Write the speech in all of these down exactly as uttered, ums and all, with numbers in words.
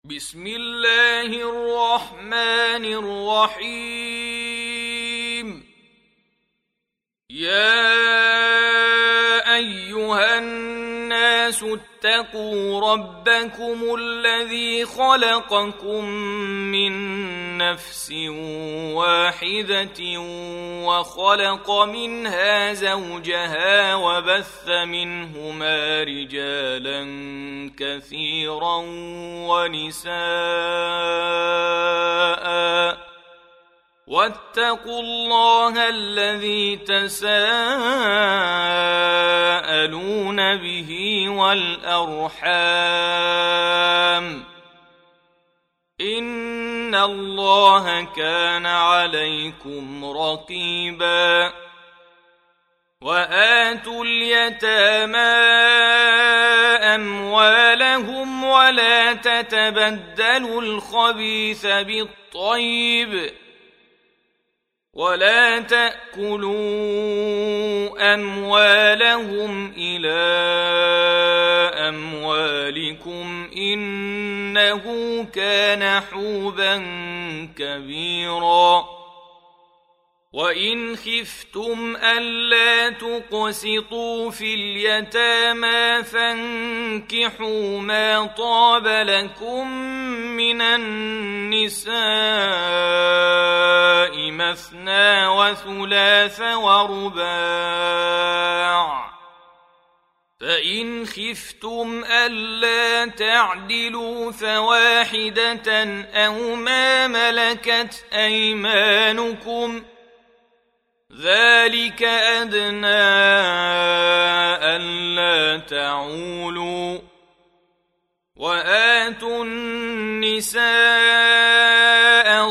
بسم الله الرحمن الرحيم. يا أيها الناس اتقوا ربكم الذي خلقكم من نفس واحدة وخلق منها زوجها وبث منهما رجالا كثيرا ونساء واتقوا الله الذي تساءلون به والأرحام إن الله كان عليكم رقيبا. وآتوا اليتامى أموالهم ولا تتبدلوا الخبيث بالطيب ولا تأكلوا أموالهم إلى أموالكم إنه كان حوبا كبيرا. وإن خفتم ألا تقسطوا في اليتامى فانكحوا ما طاب لكم من النساء مثنى وثلاث ورباع، فإن خفتم ألا تعدلوا فواحدة أو ما ملكت أيمانكم ذلك أدنى ألا تعولوا. وآتوا النساء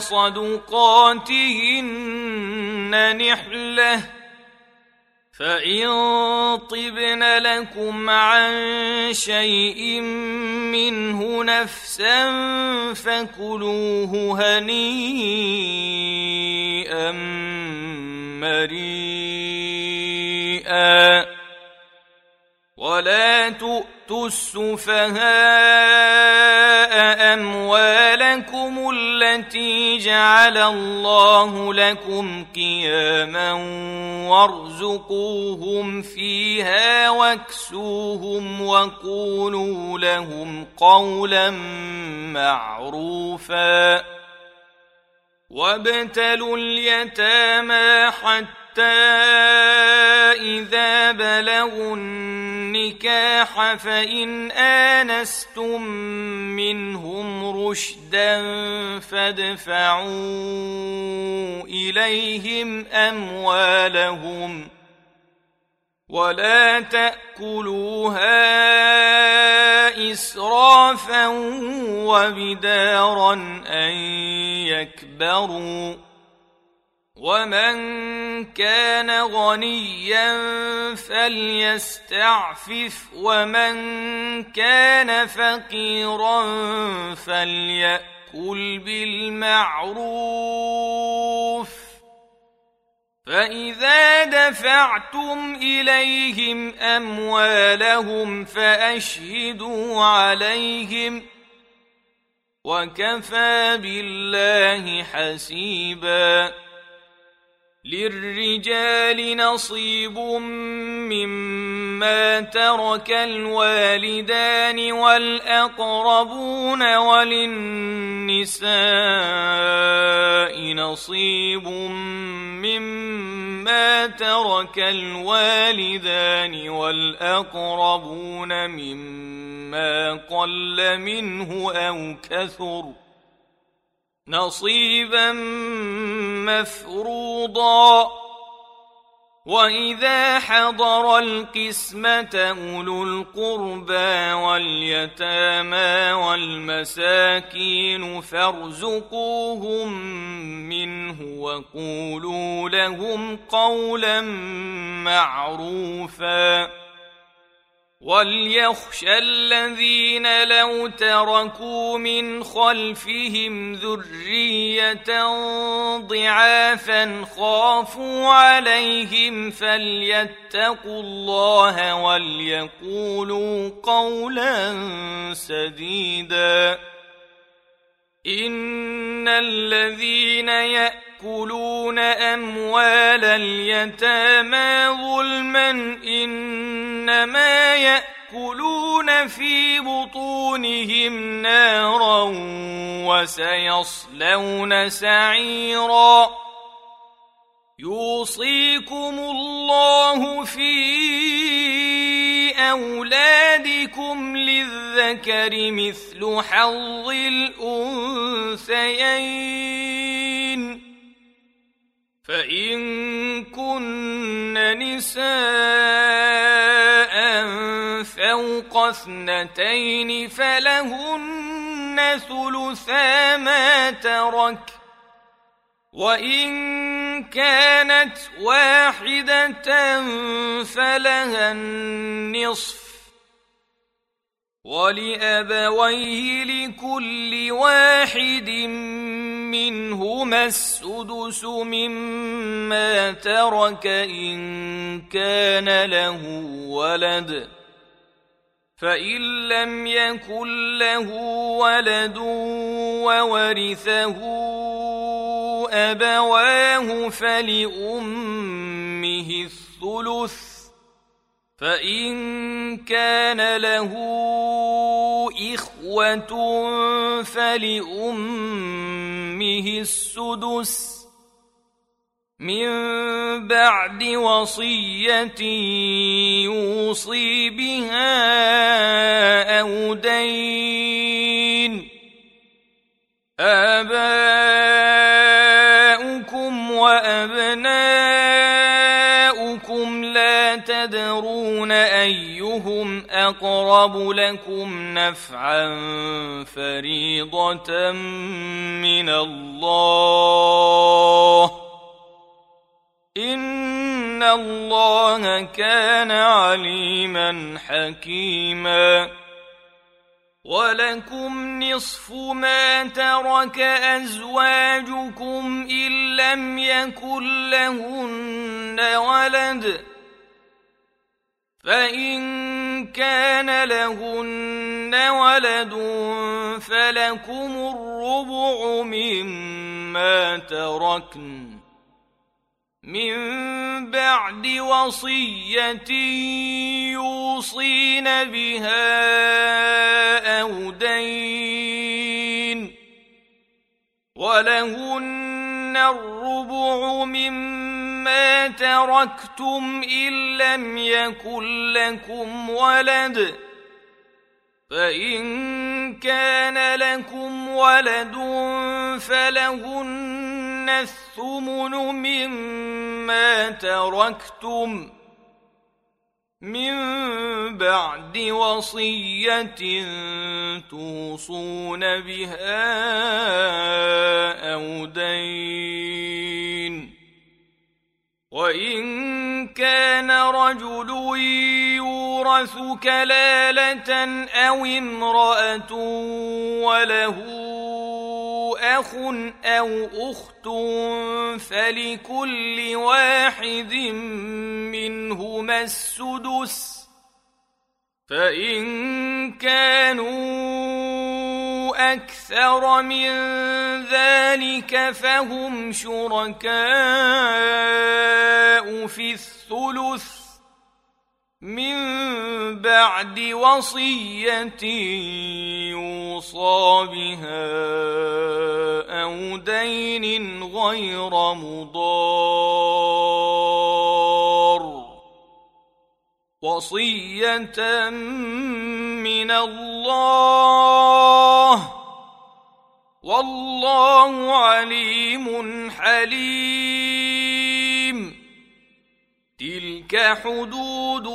صدقاتهن نحلة فإن طبن لكم عن شيء منه نفسا فكلوه هنيئا مريئا. ولا تؤتوا السفهاء أموالكم التي جعل الله لكم قياما وارزقوهم فيها واكسوهم وقولوا لهم قولا معروفا. وابتلوا اليتامى حتى إذا بلغوا النكاح فإن آنستم منهم رشدا فادفعوا إليهم أموالهم ولا تأكلوها إسرافا وبدارا أن يكبروا. ومن كان غنيا فليستعفف ومن كان فقيرا فليأكل بالمعروف. فإذا دفعتم إليهم أموالهم فأشهدوا عليهم وكفى بالله حسيبا. للرجال نصيب مما ترك الوالدان والأقربون وللنساء نصيب مما ترك الوالدان والأقربون مما قل منه أو كثر نصيبا مفروضا. وإذا حضر القسمة أولو القربى واليتامى والمساكين فارزقوهم منه وقولوا لهم قولا معروفا. وليخشى الذين لو تركوا من خلفهم ذرية ضعافا خافوا عليهم فليتقوا الله وليقولوا قولا سديدا. إن الذين يأكلون أموال اليتامى ظلما إنما يأكلون في بطونهم نارا وسيصلون سعيرا يوصيكم الله في أولادكم للذكر مثل حظ الأنثيين فإن كن نساء فوق اثنتين فلهن ثلثا ما ترك وإن كانت واحدة فلها النصف ولأبويه لكل واحد منهما السدس مما ترك إن كان له ولد فإن لم يكن له ولد وورثه أبواه فلأمه الثلث فإن كان له إخوة فلأمه السدس من بعد وصية يوصي بها أو دين آباؤكم وأبناؤكم لا تدرون أيهم أقرب لكم نفعا فريضة من الله إن الله كان عليما حكيما ولكم نصف ما ترك أزواجكم إن لم يكن لهن ولد فإن كان لهن ولد فلكم الربع مما تركن من بعد وصية يوصين بها أو دين ولهن الربع مما تركتم إن لم يكن لكم ولد فإن كان لكم ولد فلهن الثمن مما تركتم من بعد وصية توصون بها أو دين وإن كان رجل يورث كلالة أو امرأة وله أخ أو أخت فلكل واحد منهما السدس فإن كانوا أكثر من ذلك فهم شركاء في الثلث من بعد وصية يوصى بها أو دين غير مضار وصية من الله والله عليم حليم تلك حدود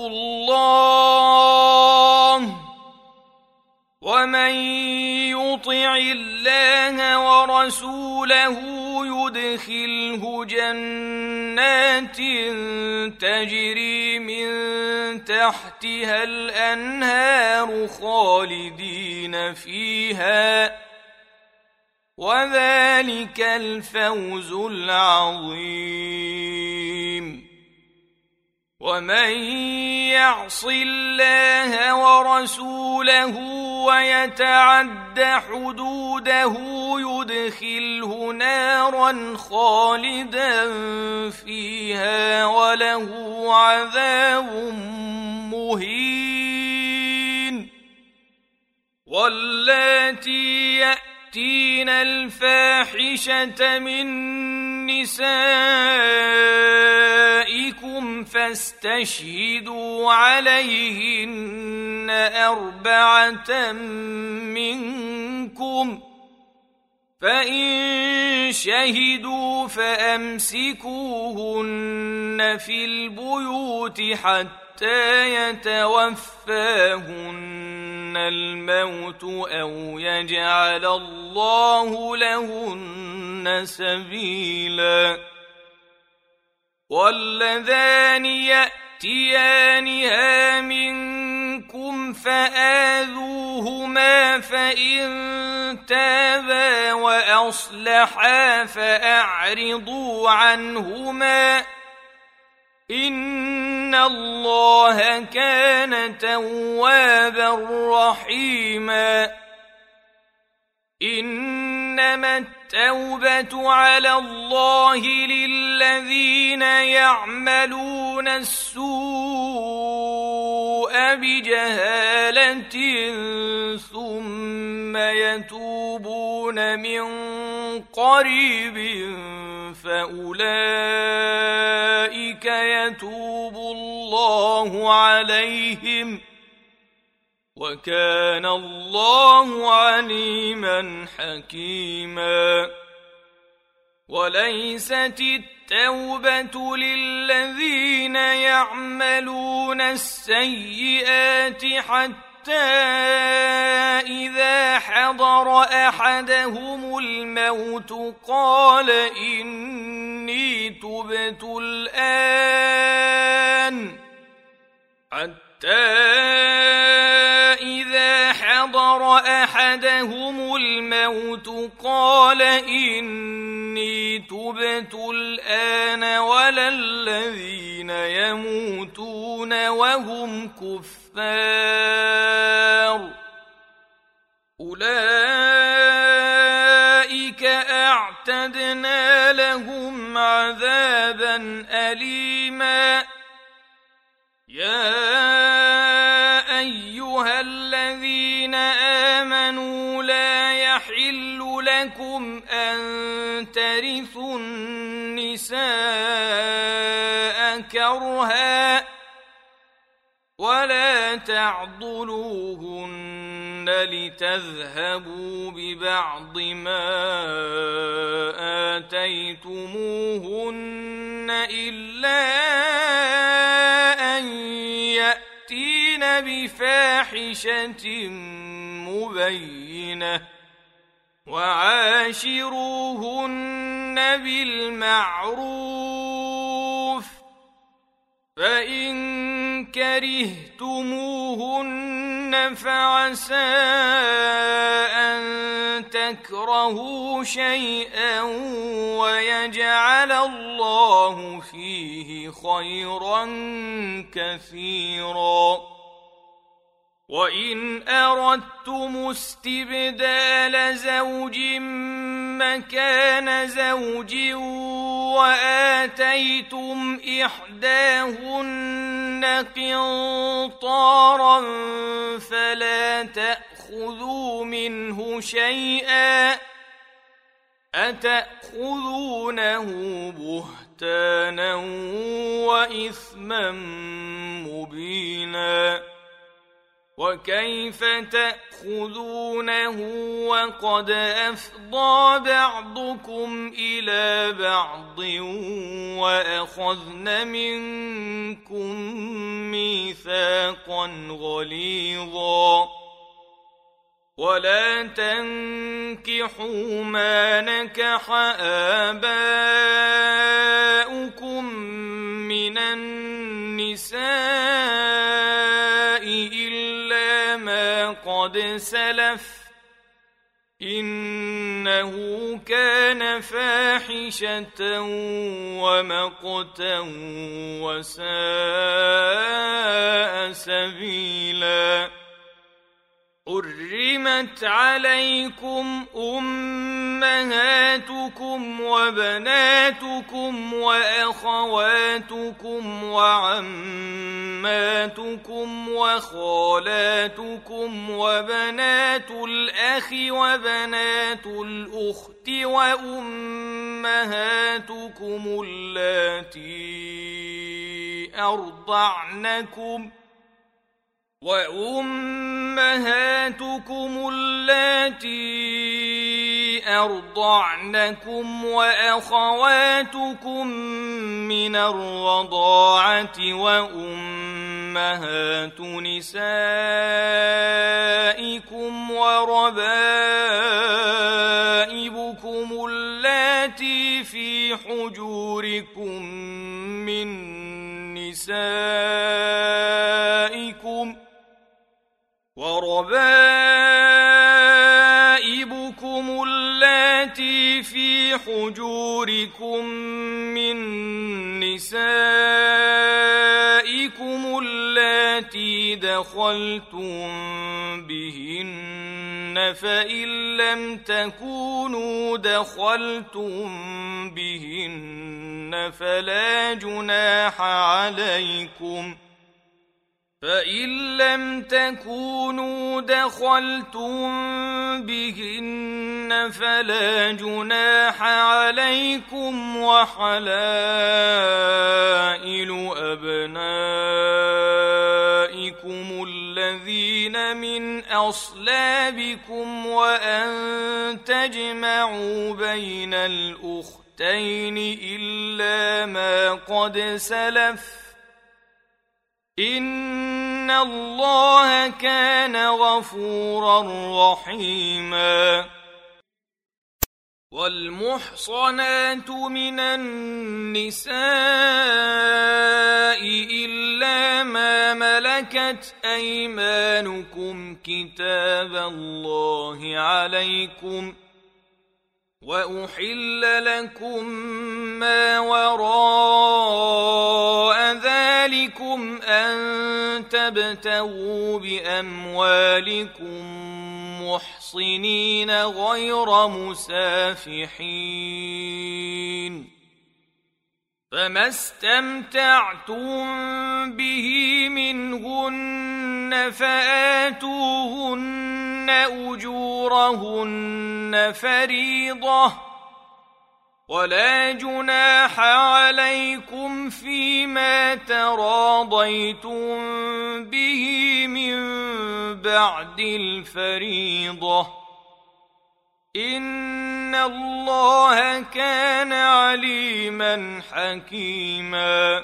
الله ومن يطع الله ورسوله يدخله جنات تجري من تحتها الأنهار خالدين فيها وذلك الفوز العظيم ومن يعص الله ورسوله ويتعد حدوده يدخله نارا خالدا فيها وله عذاب مهين. واللاتي يأتين الفاحشة من نسائكم فاستشهدوا عليهن أربعة منكم، فإن شهدوا فأمسكوهن في البيوت حتى يتوفاهن الموت أو يجعل الله لهن سبيلا. واللذان يأتيانها منكم فآذوهما فإن تابا وأصلحا فأعرضوا عنهما إن الله كان توابا رحيما. إنما التوبة على الله للذين يعملون السوء بجهالة ثم يتوبون من قريب فأولئك يتوب الله عليهم وكان الله عليما حكيما. وليست التوبة للذين يعملون السيئات حتى إذا حضر أحدهم الموت قال إني تبت الآن حتى إذا حضر أحدهم الموت قال إني تبت الآن ولا الذين يموتون وهم كفار أولئك أعتدنا لهم عذابا أليما. يا أيها الذين آمنوا لا يحل لكم أن ترثوا النساء كرها ولا تعضلوهن لتذهبوا ببعض ما آتيتموهن إلا أن يأتين بفاحشة مبينة وعاشروهن بالمعروف فإن كرهتموهن فعسى أن تكرهوا شيئا ويجعل الله فيه خيرا كثيرا. وإن أردتم استبدال زوج مكان زوج وآتيتم إحداهن قنطارا فلا تأخذوا منه شيئا أتأخذونه بهتانا وإثما مبينا. وكيف تأخذونه وقد أفضى بعضكم إلى بعض وأخذن منكم ميثاقا غليظا. ولا تنكحوا ما نكح آباؤكم من النساء إلا ما قد سلف إن إنه كان فاحشة ومقتا وساء سبيلا حرمت عليكم أمهاتكم وبناتكم وأخواتكم وعماتكم وخالاتكم وبنات الأخ وبنات الأخت وأمهاتكم اللاتي أرضعنكم وأمهاتكم اللاتي أرضعنكم وأخواتكم من الرضاعة وأمهات نسائكم وربائبكم اللاتي في حجوركم من نسائكم وربائبكم اللاتي في حجوركم من نسائكم اللاتي دخلتم بهن فإن لم تكونوا دخلتم بهن فلا جناح عليكم فإن لم تكونوا دخلتم بهن فلا جناح عليكم وحلائل أبنائكم الذين من أصلابكم وأن تجمعوا بين الأختين إلا ما قد سلف إن الله كان غفورا رحيما والمحصنات من النساء إلا ما ملكت أيمانكم كتاب الله عليكم وأحل لكم ما وراء ذلكم أن تبتغوا بأموالكم محصنين غير مسافحين فما استمتعتم به منهن فآتوهن أجورهن فريضة ولا جناح عليكم فيما تراضيتم به من بعد الفريضة إن الله كان عليما حكيما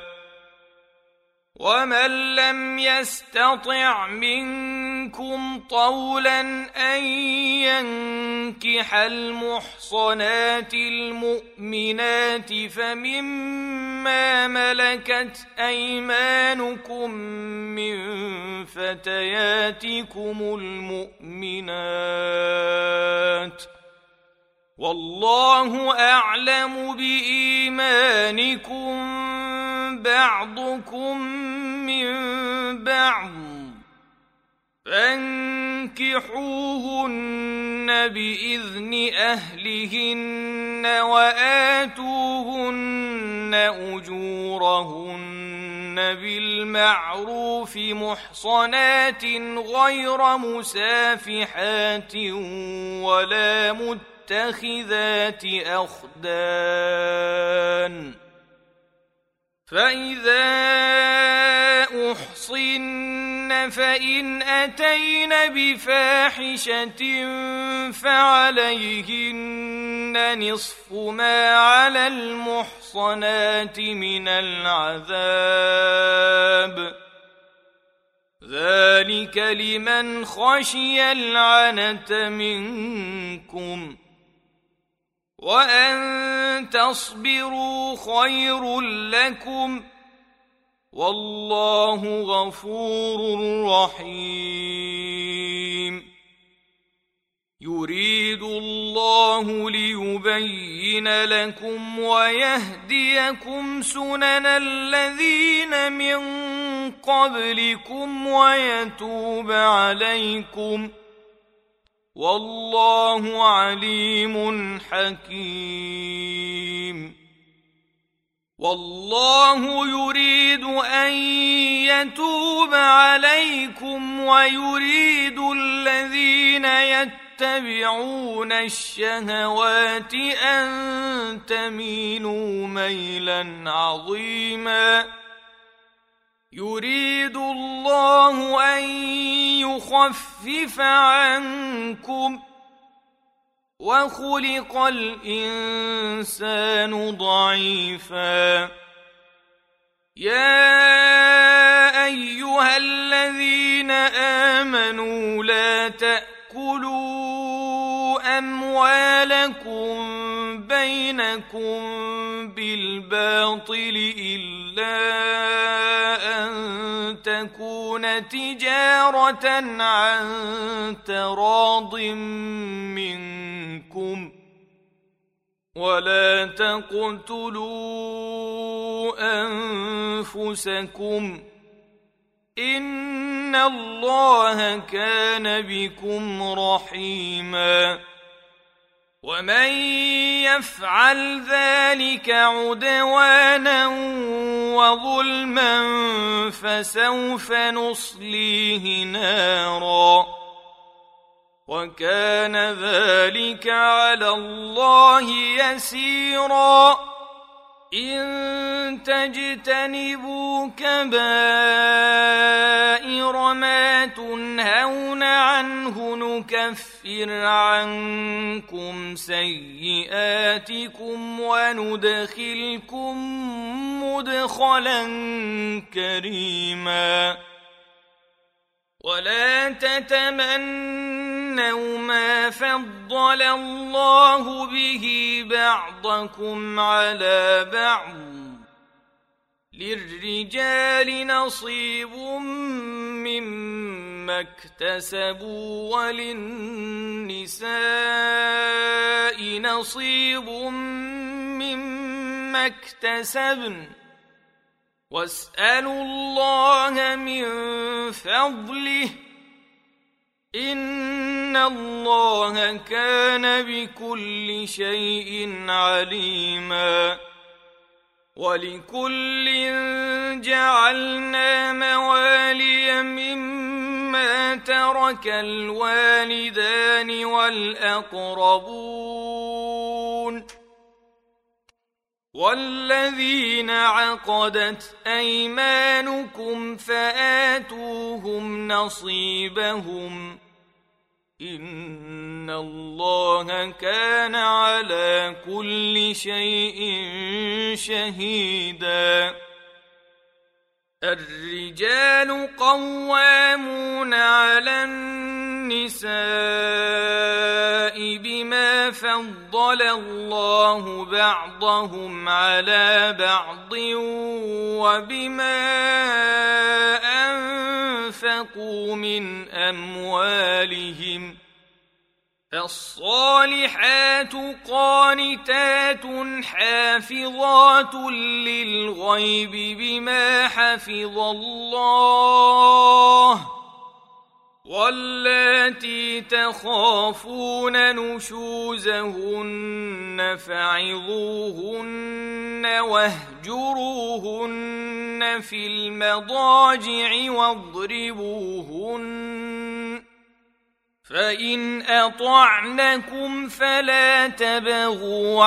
ومن لم يستطع منكم طولا أن ينكح المحصنات المؤمنات فمما ملكت أيمانكم من فتياتكم المؤمنات والله أعلم بإيمانكم بعضكم من بعض فانكحوهن بإذن أهلهن وآتوهن أجورهن بالمعروف محصنات غير مسافحات ولا متخذات أخدان فإذا أحصن فإن أتين بفاحشة فعليهن نصف ما على المحصنات من العذاب ذلك لمن خشي العنة منكم وأن تصبروا خير لكم والله غفور رحيم يريد الله ليبين لكم ويهديكم سنن الذين من قبلكم ويتوب عليكم والله عليم حكيم. والله يريد أن يتوب عليكم ويريد الذين يتبعون الشهوات أن تميلوا ميلا عظيما. يريد الله أن يخفف عنكم وخلق الإنسان ضعيفا. يا أيها الذين آمنوا لا تأكلوا أموالكم بينكم بالباطل إلا أن تكون تجارة عن تراض منكم ولا تقتلوا أنفسكم إن الله كان بكم رحيما. ومن يفعل ذلك عدوانا وظلما فسوف نصليه نارا وكان ذلك على الله يسيرا. إن تجتنبوا كبائر ما تنهون عنه نكفر عنكم سيئاتكم وندخلكم مدخلا كريما. ولا تتمنوا ما فضل الله به بعضكم على بعض للرجال نصيب مما اكتسبوا وللنساء نصيب مما اكتسبن واسألوا الله من فضله إن الله كان بكل شيء عليما. ولكل جعلنا موالي مما ترك الوالدان والأقربون والذين عقدت أيمانكم فآتوهم نصيبهم إن الله كان على كل شيء شهيدا. الرجال قوامون على النساء بما فضل الله بعضهم على بعض وبما أنفقوا من أموالهم. فالصالحات قانتات حافظات للغيب بما حفظ الله واللاتي تخافون نشوزهن فعظوهن واهجروهن في المضاجع واضربوهن فإن أطعنكم فلا تبغوا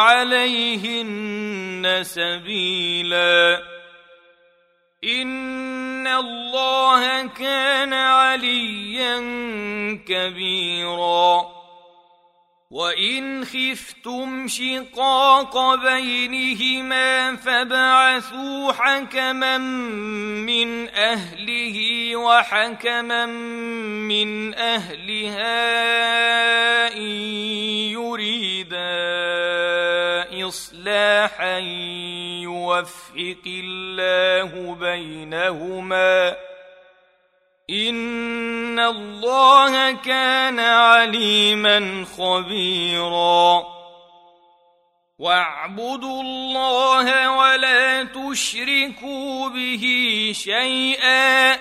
عليهن سبيلا إن الله كان عليا كبيرا. وإن خفتم شقاق بينهما فابعثوا حكما من أهله وحكما من أهلها إن يريدا إصلاحا يوفق الله بينهما إن الله كان عليما خبيرا واعبدوا الله ولا تشركوا به شيئا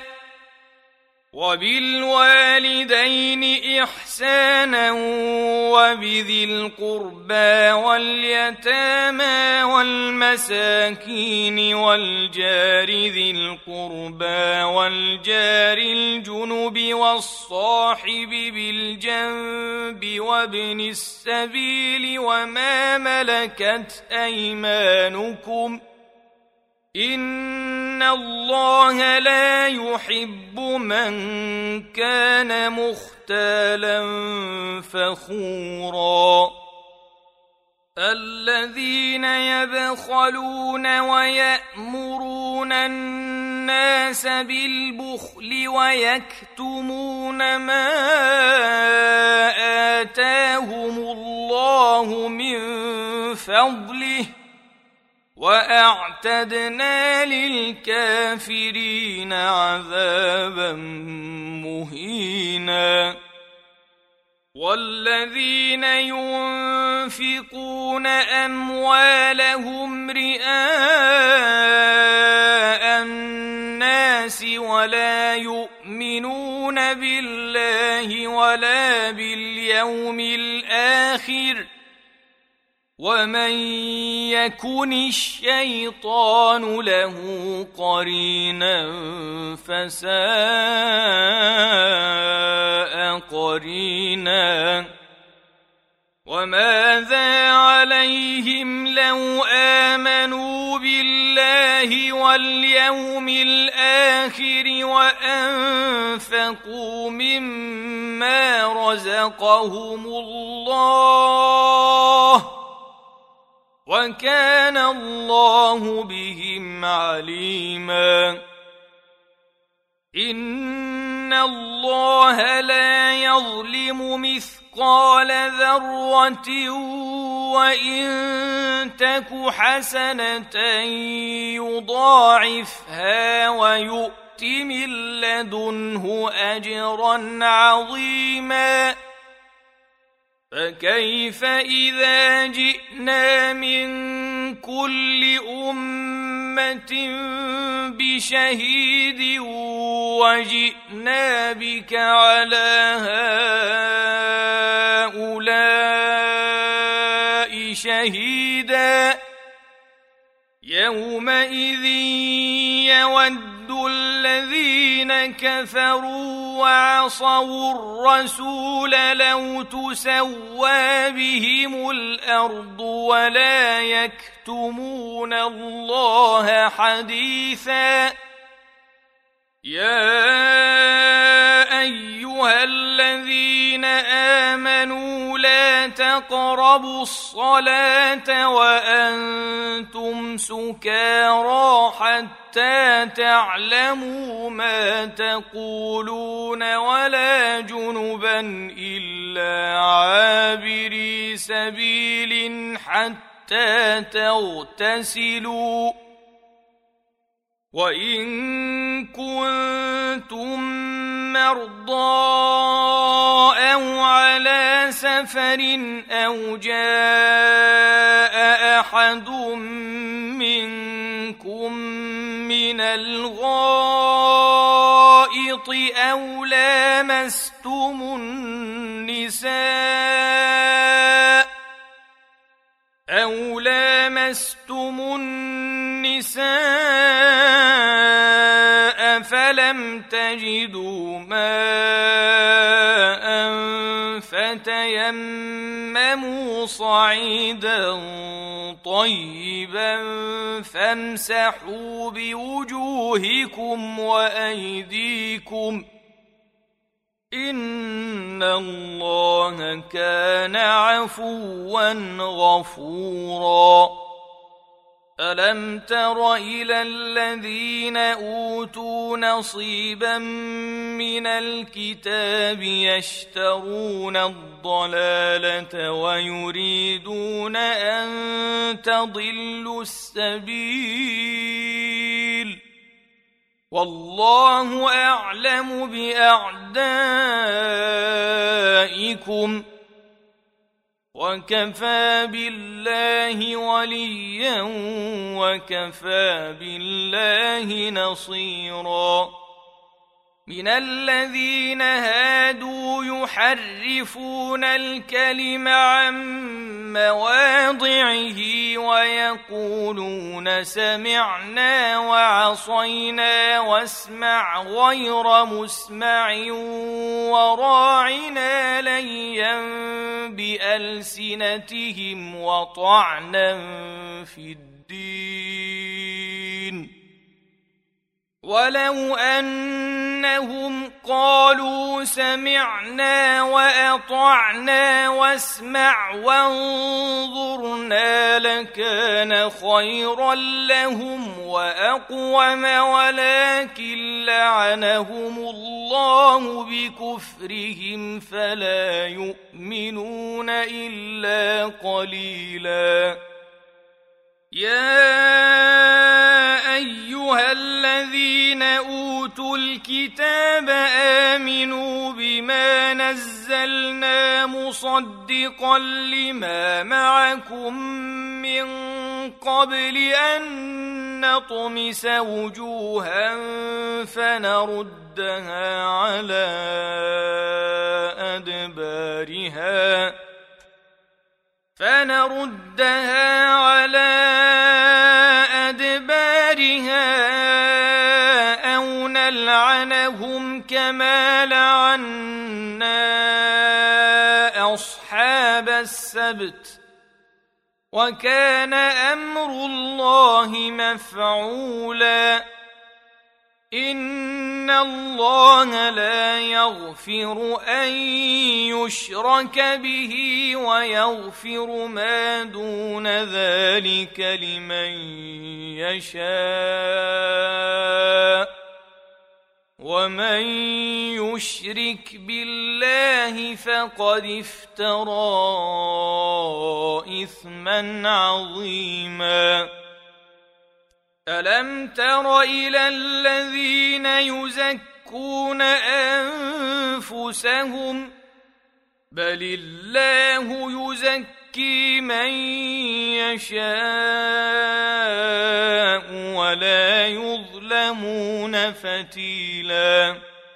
وبالوالدين إحسانا وبذي القربى واليتامى والمساكين والجار ذي القربى والجار الجنب والصاحب بالجنب وابن السبيل وما ملكت أيمانكم إن الله لا يحب من كان مختالا فخورا الذين يبخلون ويأمرون الناس بالبخل ويكتمون ما آتاهم الله من فضله وأعتدنا للكافرين عذابا مهينا والذين ينفقون أموالهم رئاء الناس ولا يؤمنون بالله ولا باليوم الآخر ومن يكن الشيطان له قرينا فساء قرينا وماذا عليهم لو آمنوا بالله واليوم الآخر وأنفقوا مما رزقهم الله وكان الله بهم عليما إن الله لا يظلم مثقال ذرة وإن تك حسنة يضاعفها ويؤت من لدنه أجرا عظيما فكيف إذا جئنا من كل أمة بشهيد وجئنا بك على هؤلاء شهيدا يومئذ يود الذين كفروا وعصوا الرسول لو تسوى بهم الأرض ولا يكتمون الله حديثا يا أيها الذين آمنوا لا تقربوا الصلاة وأنتم سكارى حتى تعلموا ما تقولون ولا جنبا إلا عابري سبيل حتى تغتسلوا وإن كنتم مرضى أو على سفر أو جاء أحد منكم من الغائط أو لامستم النساء أو لامستم النساء فلم تجدوا ماء فتيمموا صعيدا طيبا فامسحوا بوجوهكم وأيديكم إن الله كان عفوا غفورا ألم تر إلى الذين أوتوا نصيبا من الكتاب يشترون الضلالة ويريدون أن تضلوا السبيل والله أعلم بأعدائكم وكفى بالله وليا وكفى بالله نصيرا من الذين هادوا يحرفون الكلم عن مواضعه ويقولون سمعنا وعصينا واسمع غير مسمع وراعنا ليا بألسنتهم وطعنا في الدين ولو أنهم قالوا سمعنا وأطعنا واسمع وانظرنا لكان خيرا لهم وأقوم ولكن لعنهم الله بكفرهم فلا يؤمنون إلا قليلا يا أيها الذين أوتوا الكتاب آمنوا بما نزلنا مصدقا لما معكم من قبل أن نطمس وجوها فنردها على أدبارها فنردها على أدبارها أو نلعنهم كما لعنا أصحاب السبت وكان أمر الله مفعولا إن الله لا يغفر أن يشرك به ويغفر ما دون ذلك لمن يشاء ومن يشرك بالله فقد افترى إثما عظيما ألم تر إلى الذين يزكون أنفسهم بل الله يزكي من يشاء ولا يظلمون فتيلا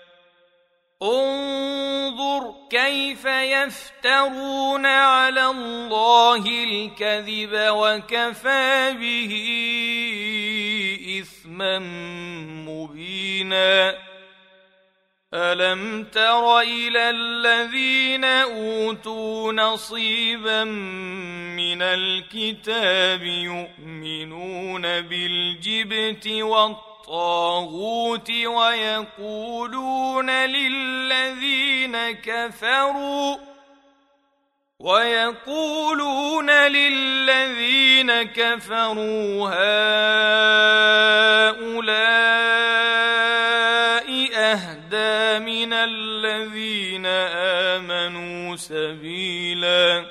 انظر كيف يفترون على الله الكذب وكفى به إثما مبينا ألم تر إلى الذين أوتوا نصيبا من الكتاب يؤمنون بالجبت والطاغوت ويقولون للذين كفروا ويقولون للذين كفروا هؤلاء أهدى من الذين آمنوا سبيلا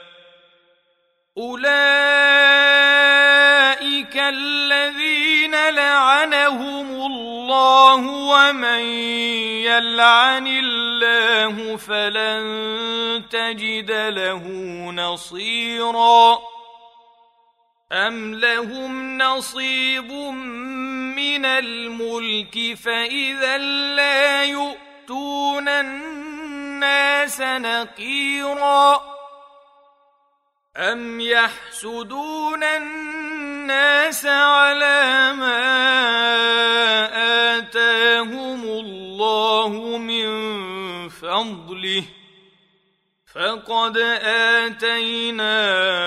أولئك الذين لعنهم الله ومن يلعن الله فلن تجد له نصيرا أم لهم نصيب من الملك فإذا لا يؤتون الناس نقيرا أم يحسدون الناس على ما آتاهم الله من فضله فقد آتينا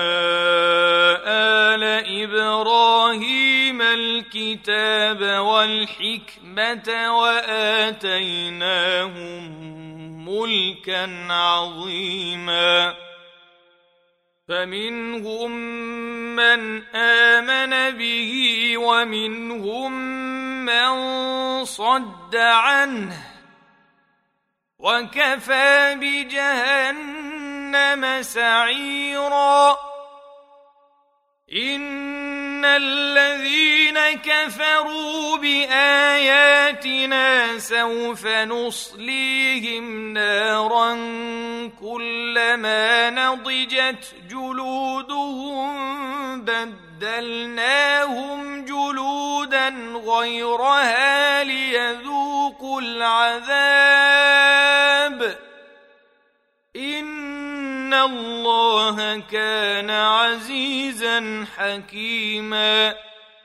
آل إبراهيم الكتاب والحكمة وآتيناهم ملكا عظيما فمنهم من آمن به ومنهم من صد عنه وكفى بجهنم سعيرا إن الذين كفروا بآياتنا سوف نصليهم نارا كلما نضجت جلودهم بدلناهم جلودا غيرها ليذوقوا العذاب إن الله كان عزيزا حكيما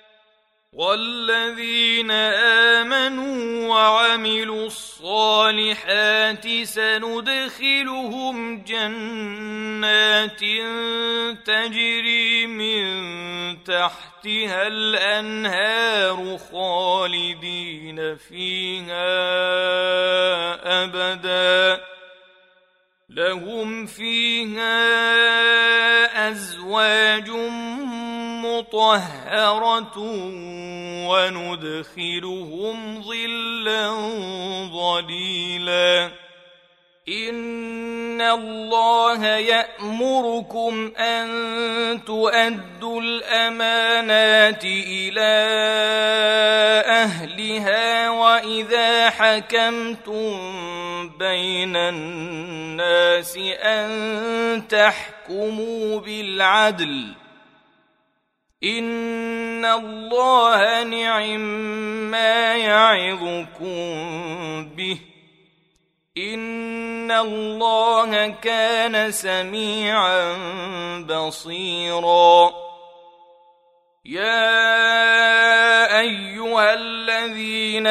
والذين آمنوا وعملوا الصالحات سندخلهم جنات تجري من تحتها الأنهار خالدين فيها أبدا لهم فيها أزواج مطهرة وندخلهم ظلا ظليلا إن الله يأمركم أن تؤدوا الأمانات إلى أهلها وإذا حكمتم بين الناس أن تحكموا بالعدل إن الله نعم ما يعظكم به إن الله كان سميعا بصيرا يا أيها الذين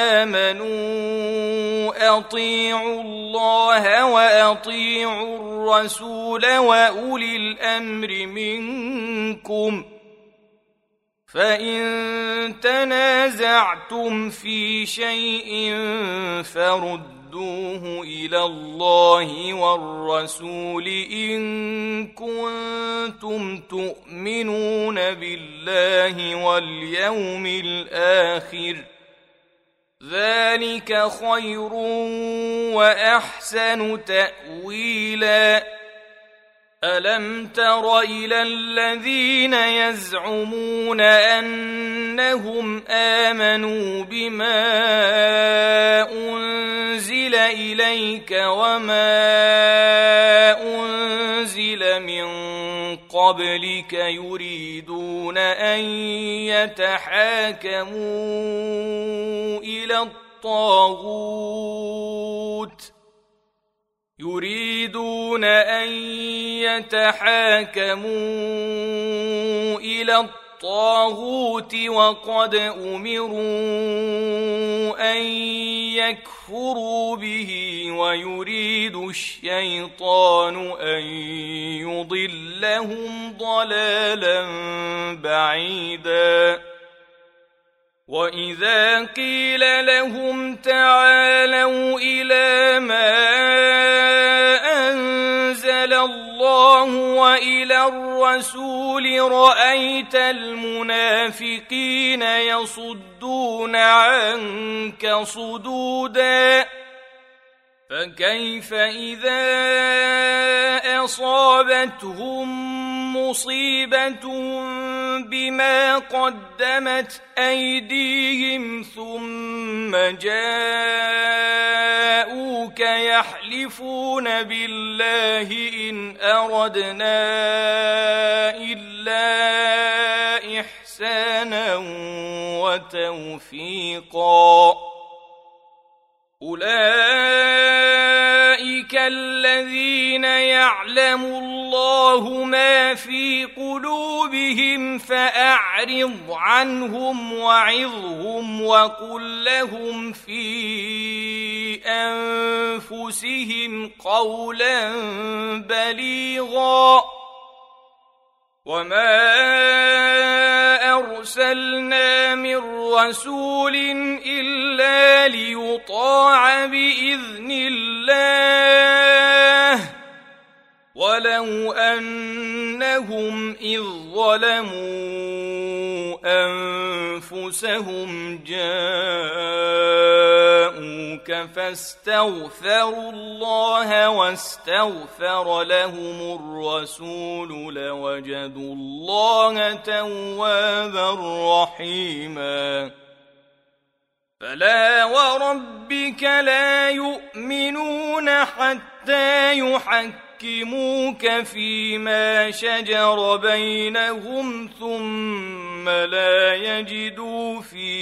آمنوا أطيعوا الله وأطيعوا الرسول وأولي الأمر منكم فإن تنازعتم في شيء فردوه إلى الله والرسول إن كنتم تؤمنون بالله واليوم الآخر ذلك خير وأحسن تأويلا ألم تر إلى الذين يزعمون أنهم آمنوا بما أنزل إليك وما أنزل من قبلك يريدون أن يتحاكموا إلى الطاغوت يريدون أن يتحاكموا إلى الطاغوت وقد أمروا أن يكفروا به ويريد الشيطان أن يضلهم ضلالا بعيدا وإذا قيل لهم تعالوا إلى ما أنزل الله وإلى الرسول رأيت المنافقين يصدون عنك صدودا فكيف إذا أصابتهم مصيبة بما قدمت أيديهم ثم جاءوك يحلفون بالله إن أردنا إلا إحسانا وتوفيقا أولئك الذين يعلم الله ما في قلوبهم فأعرض عنهم وعظهم وقل لهم في أنفسهم قولا بليغا وما أرسلنا من رسول إلا ليطاع بإذن الله ولو أنهم إذ ظلموا أنفسهم جاءوا جاءوك فاستغفروا الله واستغفر لهم الرسول لوجدوا الله توابا رحيما فلا وربك لا يؤمنون حتى يحكموك فيما شجر بينهم ثم لا يجدوا في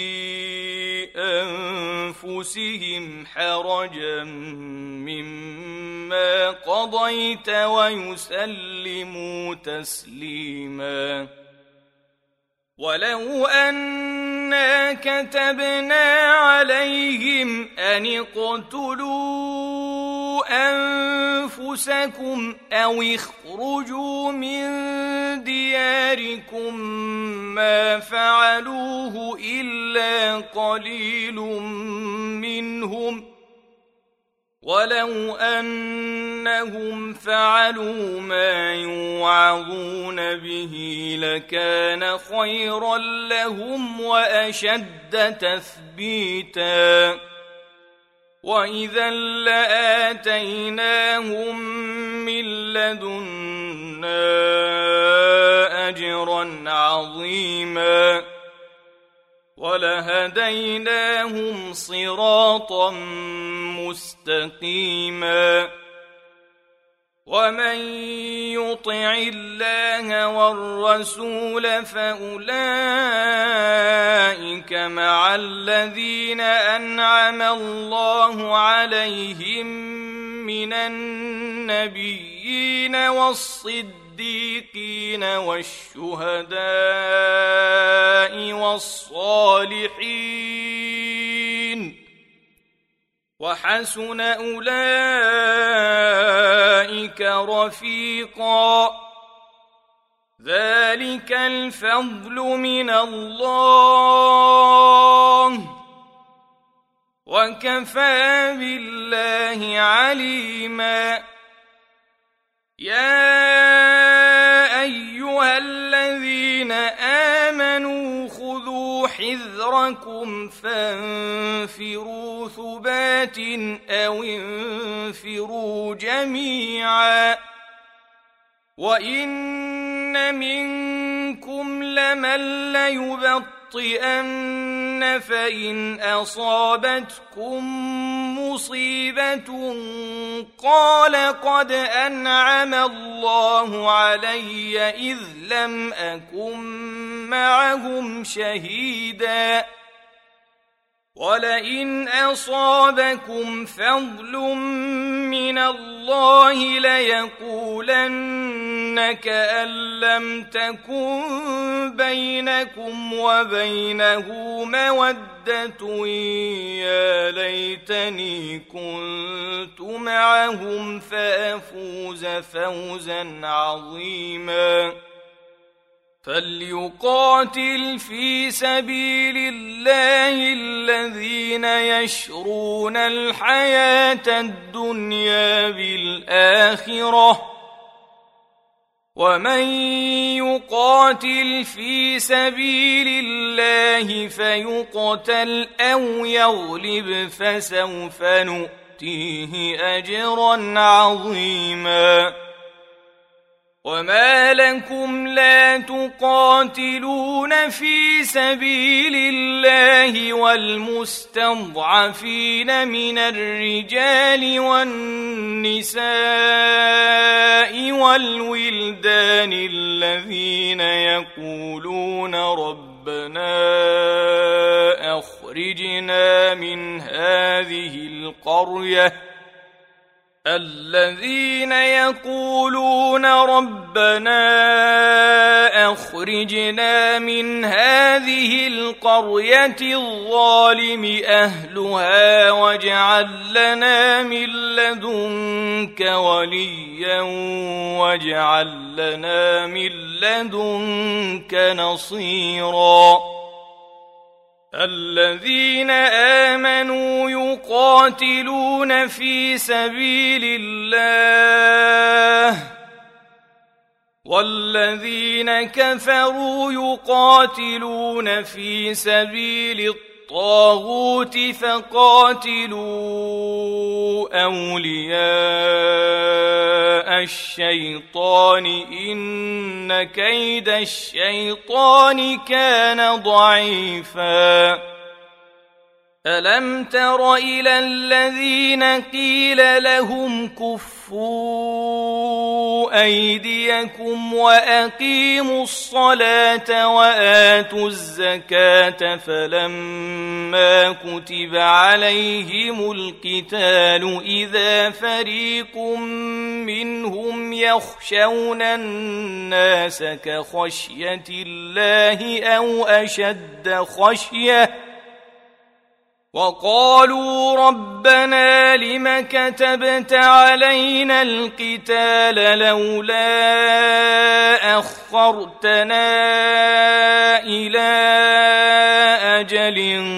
أنفسهم حرجا مما قضيت ويسلموا تسليما ولو أنا كتبنا عليهم أن اقتلوا أنفسكم أو اخرجوا من دياركم ما فعلوه إلا قليل منهم ولو أنهم فعلوا ما يوعظون به لكان خيرا لهم وأشد تثبيتا وإذا لآتيناهم من لدنا أجرا عظيما ولهديناهم صراطا مستقيما ومن يطع الله والرسول فأولئك مع الذين أنعم الله عليهم من النبيين والصديقين والشهداء والصالحين وحسن أولئك رفيقا ذلك الفضل من الله وكفى بالله عليما يا أيها الذين آمنوا خذوا حذركم فانفروا ثبات أو انفروا جميعا وإن منكم لمن ليبطئن فإن أصابتكم مصيبة قال قد أنعم الله علي إذ لم أكن معهم شهيدا ولئن أصابكم فضل من الله ليقولن كأن لم تكن بينكم وبينه مودة يا ليتني كنت معهم فأفوز فوزا عظيما فليقاتل في سبيل الله الذين يشرون الحياة الدنيا بالآخرة ومن يقاتل في سبيل الله فيقتل أو يغلب فسوف نؤتيه أجرا عظيما وما لكم لا تقاتلون في سبيل الله والمستضعفين من الرجال والنساء والولدان الذين يقولون ربنا أخرجنا من هذه القرية الذين يقولون ربنا أخرجنا من هذه القرية الظالم أهلها واجعل لنا من لدنك وليا واجعل لنا من لدنك نصيرا الذين آمنوا يقاتلون في سبيل الله والذين كفروا يقاتلون في سبيل الطاغوت فقاتلوا أولياء الشيطان إن كيد الشيطان كان ضعيفا ألم تر إلى الذين قيل لهم كفوا أيديكم وأقيموا الصلاة وآتوا الزكاة فلما كتب عليهم القتال إذا فريق منهم يخشون الناس كخشية الله أو أشد خشية وقالوا ربنا لم كتبت علينا القتال لولا أخرتنا إلى أجل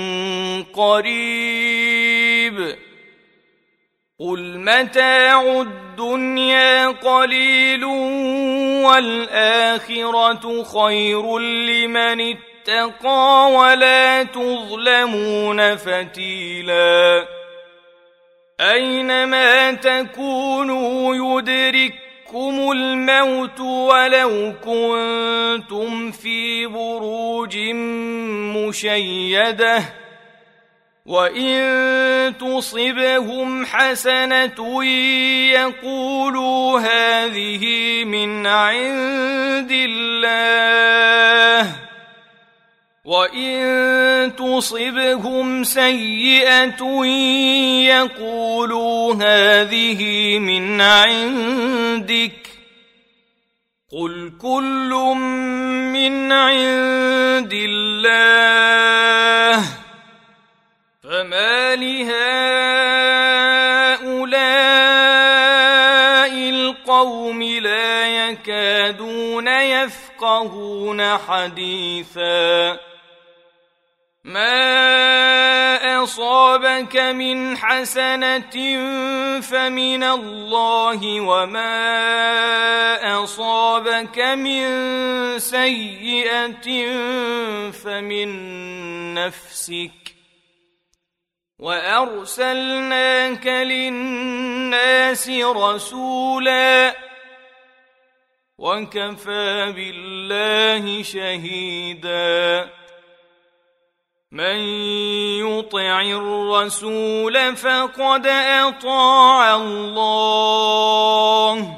قريب قل متاع الدنيا قليل والآخرة خير لمن اتقى اتقى ولا تظلمون فتيلا أينما تكونوا يدرككم الموت ولو كنتم في بروج مشيدة وإن تصبهم حسنة يقولوا هذه من عند الله وإن تصبهم سيئة يقولوا هذه من عندك قل كل من عند الله فما لهؤلاء القوم لا يكادون يفقهون حديثا ما أصابك من حسنة فمن الله وما أصابك من سيئة فمن نفسك وأرسلناك للناس رسولا وكفى بالله شهيدا من يطع الرسول فقد أطاع الله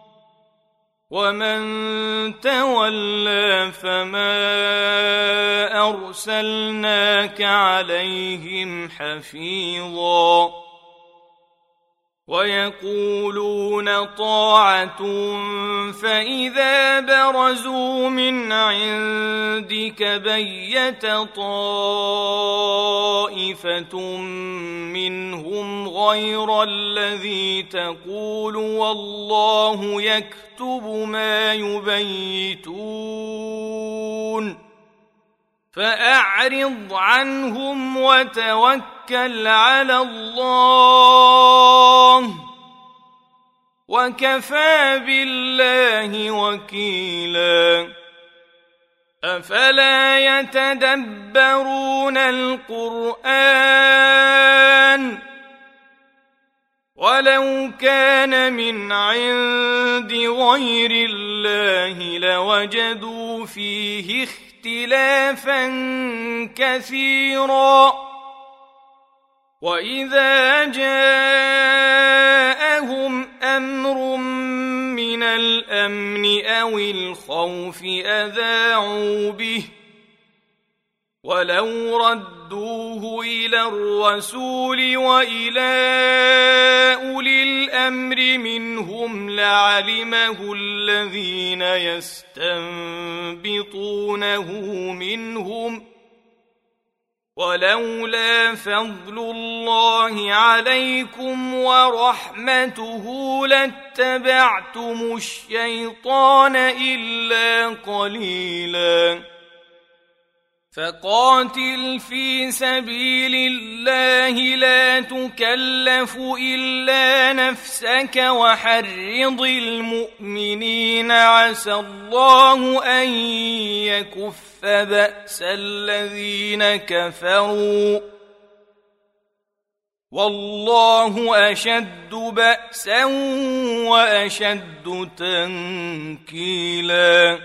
ومن تولى فما أرسلناك عليهم حفيظا ويقولون طاعة فإذا برزوا من عندك بيت طائفة منهم غير الذي تقول والله يكتب ما يبيتون فأعرض عنهم وتوكل على الله وكفى بالله وكيلا أفلا يتدبرون القرآن ولو كان من عند غير الله لوجدوا فيه اختلافا كثيرا وإذا جاءهم أمر من الأمن أو الخوف أذاعوا به ولو ردوه إلى الرسول وإلى أولي الأمر منهم لعلمه الذين يستنبطونه منهم ولولا فضل الله عليكم ورحمته لاتبعتم الشيطان إلا قليلا فقاتل في سبيل الله لا تكلف إلا نفسك وحرض المؤمنين عسى الله أن يكف بأس الذين كفروا والله أشد بأسا وأشد تنكيلا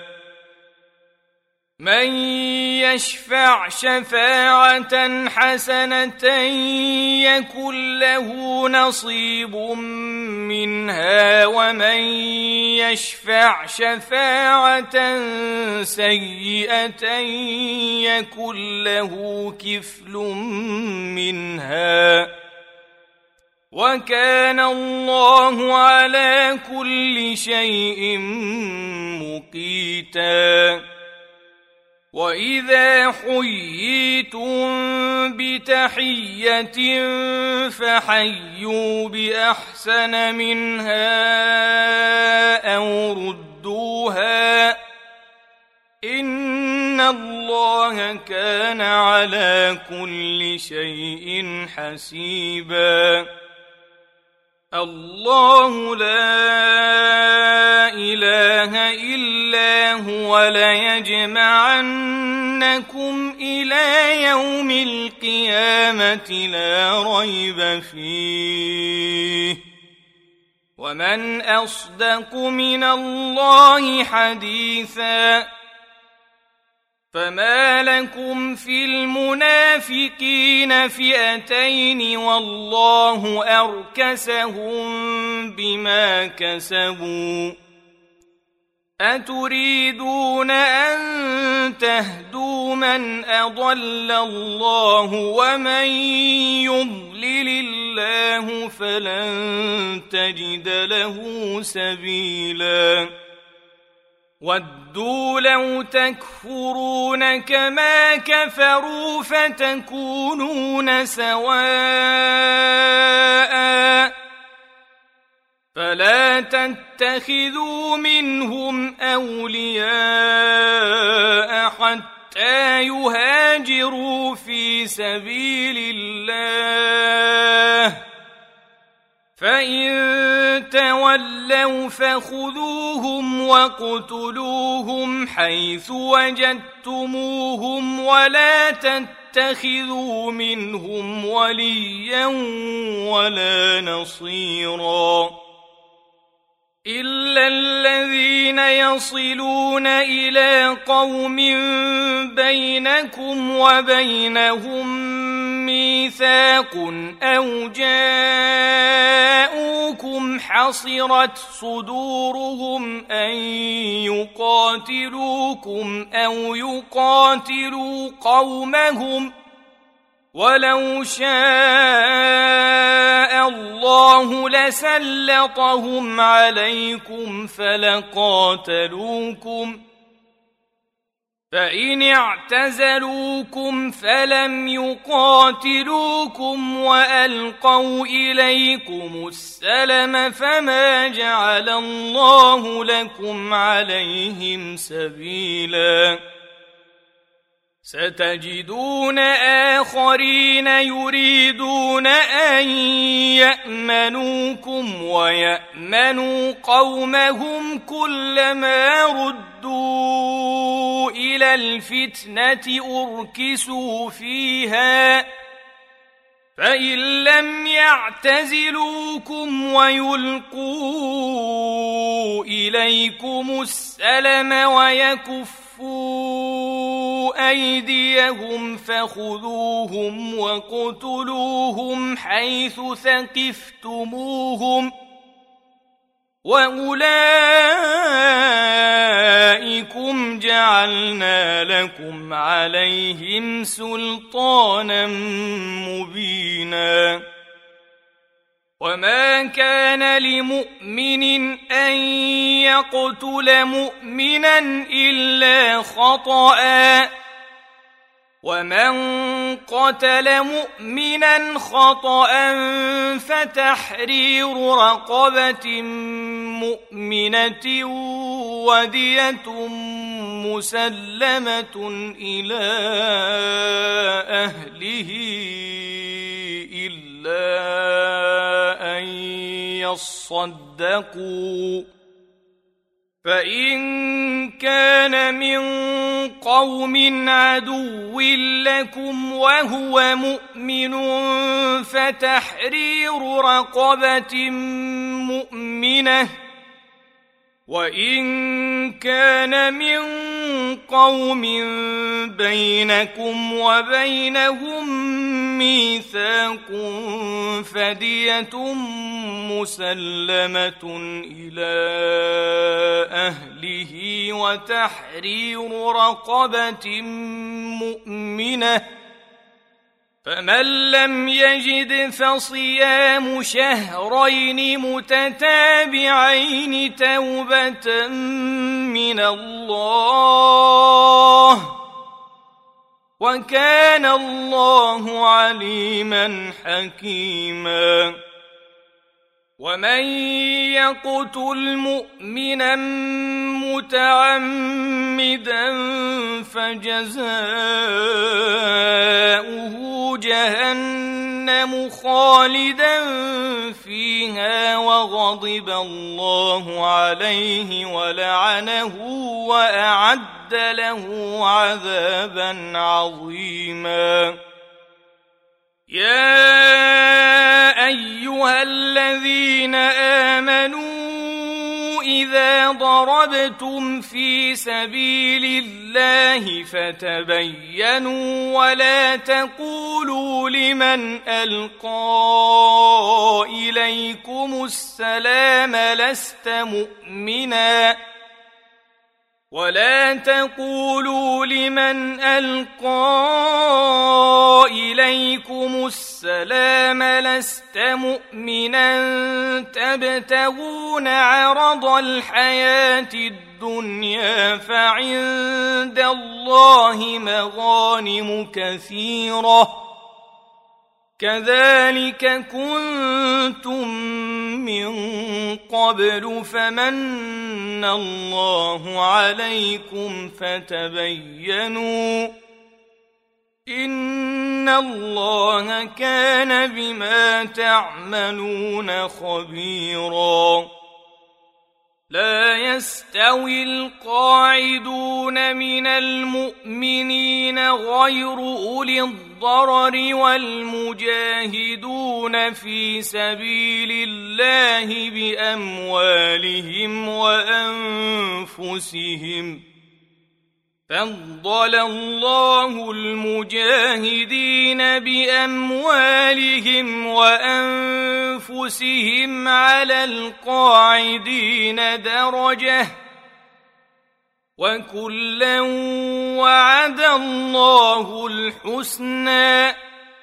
من يشفع شفاعة حسنة يكن له نصيب منها ومن يشفع شفاعة سيئة يكن له كفل منها وكان الله على كل شيء مقيتا وإذا حييتم بتحية فحيوا بأحسن منها أو ردوها إن الله كان على كل شيء حسيبا الله لا إله إلا هو ليجمعنكم إلى يوم القيامة لا ريب فيه ومن أصدق من الله حديثا فما لكم في المنافقين فئتين والله أركسهم بما كسبوا أتريدون أن تهدوا من أضل الله ومن يضلل الله فلن تجد له سبيلا ودوا لو تكفرون كما كفروا فتكونون سواء فلا تتخذوا منهم أولياء حتى يهاجروا في سبيل الله فإن تولوا فخذوهم وَاقْتُلُوهُمْ حيث وجدتموهم ولا تتخذوا منهم وليا ولا نصيرا إلا الذين يصلون إلى قوم بينكم وبينهم ميثاق أو جاءوكم حصرت صدورهم أن يقاتلوكم أو يقاتلوا قومهم ولو شاء الله لسلطهم عليكم فلقاتلوكم فإن اعتزلوكم فلم يقاتلوكم وألقوا إليكم السلم فما جعل الله لكم عليهم سبيلا ستجدون آخرين يريدون أن يأمنوكم ويأمنوا قومهم كلما ردوا إلى الفتنة أركسوا فيها فإن لم يعتزلوكم ويلقوا إليكم السلم ويكفوا أيديهم فخذوهم وَاقْتُلُوهُمْ حيث ثقفتموهم وأولئكم جعلنا لكم عليهم سلطانا مبينا وما كان لمؤمن أن يقتل مؤمنا إلا خطأ ومن قتل مؤمنا خطأ فتحرير رقبة مؤمنة ودية مسلمة إلى أهله إلا أن يصدقوا فإن كان من قوم عدو لكم وهو مؤمن فتحرير رقبة مؤمنة وإن كان من قوم بينكم وبينهم ميثاق فدية مسلمة إلى أهله وتحرير رقبة مؤمنة فمن لم يجد فصيام شهرين متتابعين توبة من الله وكان الله عليما حكيما ومن يقتل مؤمنا متعمدا فجزاؤه جهنم خالدا فيها وغضب الله عليه ولعنه وأعد له عذابا عظيما يا أيها الذين آمنوا إذا ضربتم في سبيل الله فتبينوا ولا تقولوا لمن ألقى إليكم السلام لست مؤمنا ولا تقولوا لمن ألقى إليكم السلام لست مؤمنا تبتغون عرض الحياة الدنيا فعند الله مغانم كثيرة كذلك كنتم من قبل فمن الله عليكم فتبينوا إن الله كان بما تعملون خبيرا لا يستوي القاعدون من المؤمنين غير أولي الضرر والمجاهدون في سبيل الله بأموالهم وأنفسهم فضل الله المجاهدين بأموالهم وأنفسهم على القاعدين درجة وكلا وعد الله الحسنى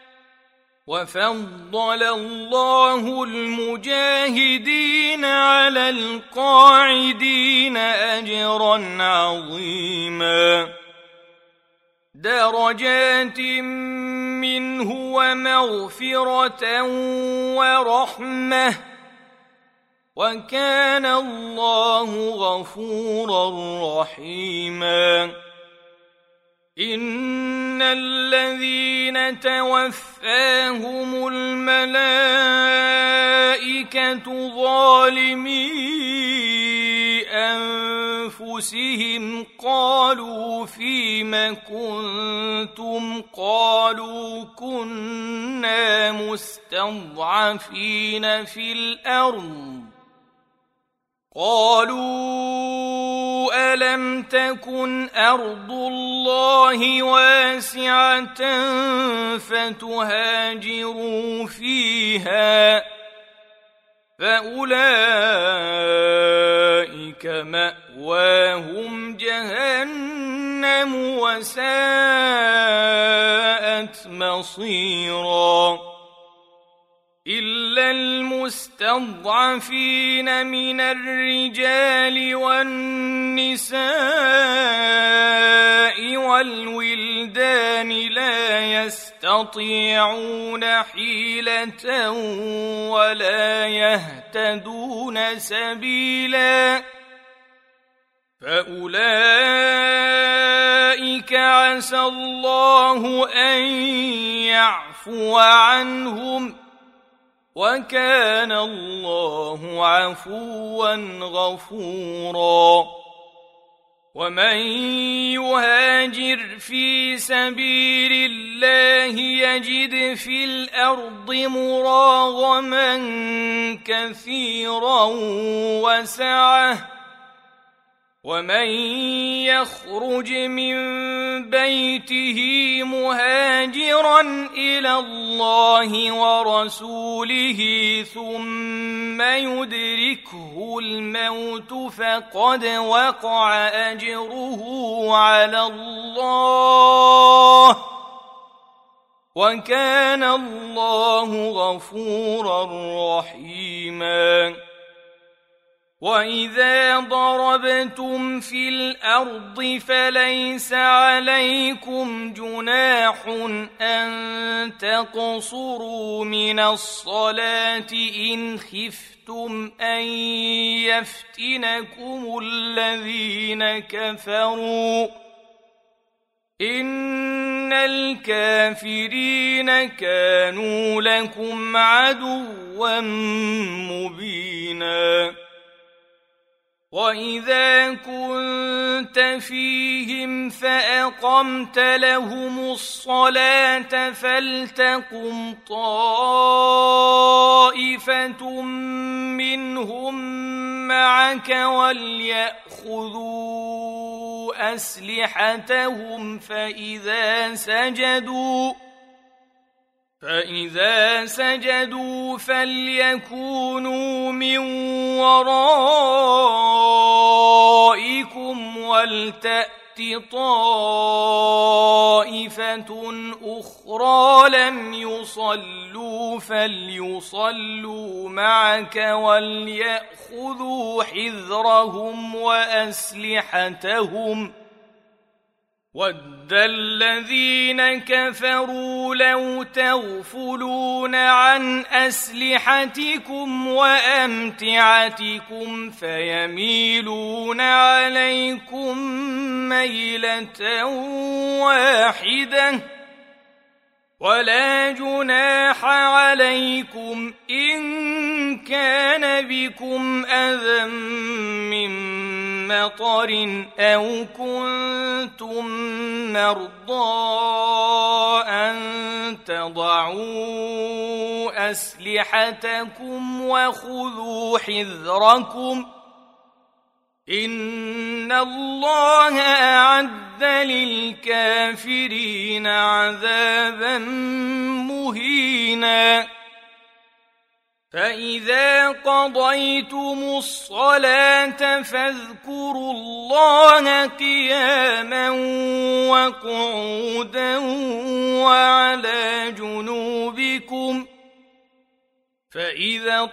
وفضل الله المجاهدين على القاعدين أجرا عظيما درجات منه ومغفرة ورحمة وكان الله غفورا رحيما إن الذين توفاهم الملائكة ظالمي أنفسهم قالوا فيم كنتم قالوا كنا مستضعفين في الأرض قالوا ألم تكن أرض الله واسعة فتهاجروا فيها فأولئك مأواهم جهنم وساءت مصيرا إلا المستضعفين من الرجال والنساء والولدان يستطيعون حيلة ولا يهتدون سبيلا فأولئك عسى الله أن يعفو عنهم وكان الله عفوا غفورا ومن يهاجر في سبيل الله يجد في الأرض مراغما كثيرا وسعة ومن يخرج من بيته مهاجرا إلى الله ورسوله ثم يدركه الموت فقد وقع أجره على الله وكان الله غفورا رحيما وإذا ضربتم في الأرض فليس عليكم جناح أن تقصروا من الصلاة إن خفتم أن يفتنكم الذين كفروا إن الكافرين كانوا لكم عدوا مبينا وإذا كنت فيهم فأقمت لهم الصلاة فلتقم طائفة منهم معك وليأخذوا أسلحتهم فإذا سجدوا فإذا سجدوا فليكونوا من ورائكم ولتأت طائفة أخرى لم يصلوا فليصلوا معك وليأخذوا حذرهم وأسلحتهم ود الذين كفروا لو تغفلون عن أسلحتكم وأمتعتكم فيميلون عليكم ميلة واحدة ولا جناح عليكم إن كان بكم أذى من مطر أو كنتم مرضى أن تضعوا أسلحتكم وخذوا حذركم إن الله أعد للكافرين عذابا مهينا فإذا قضيتم الصلاة فاذكروا الله قياما وقعودا وعلى جنوبكم فإذا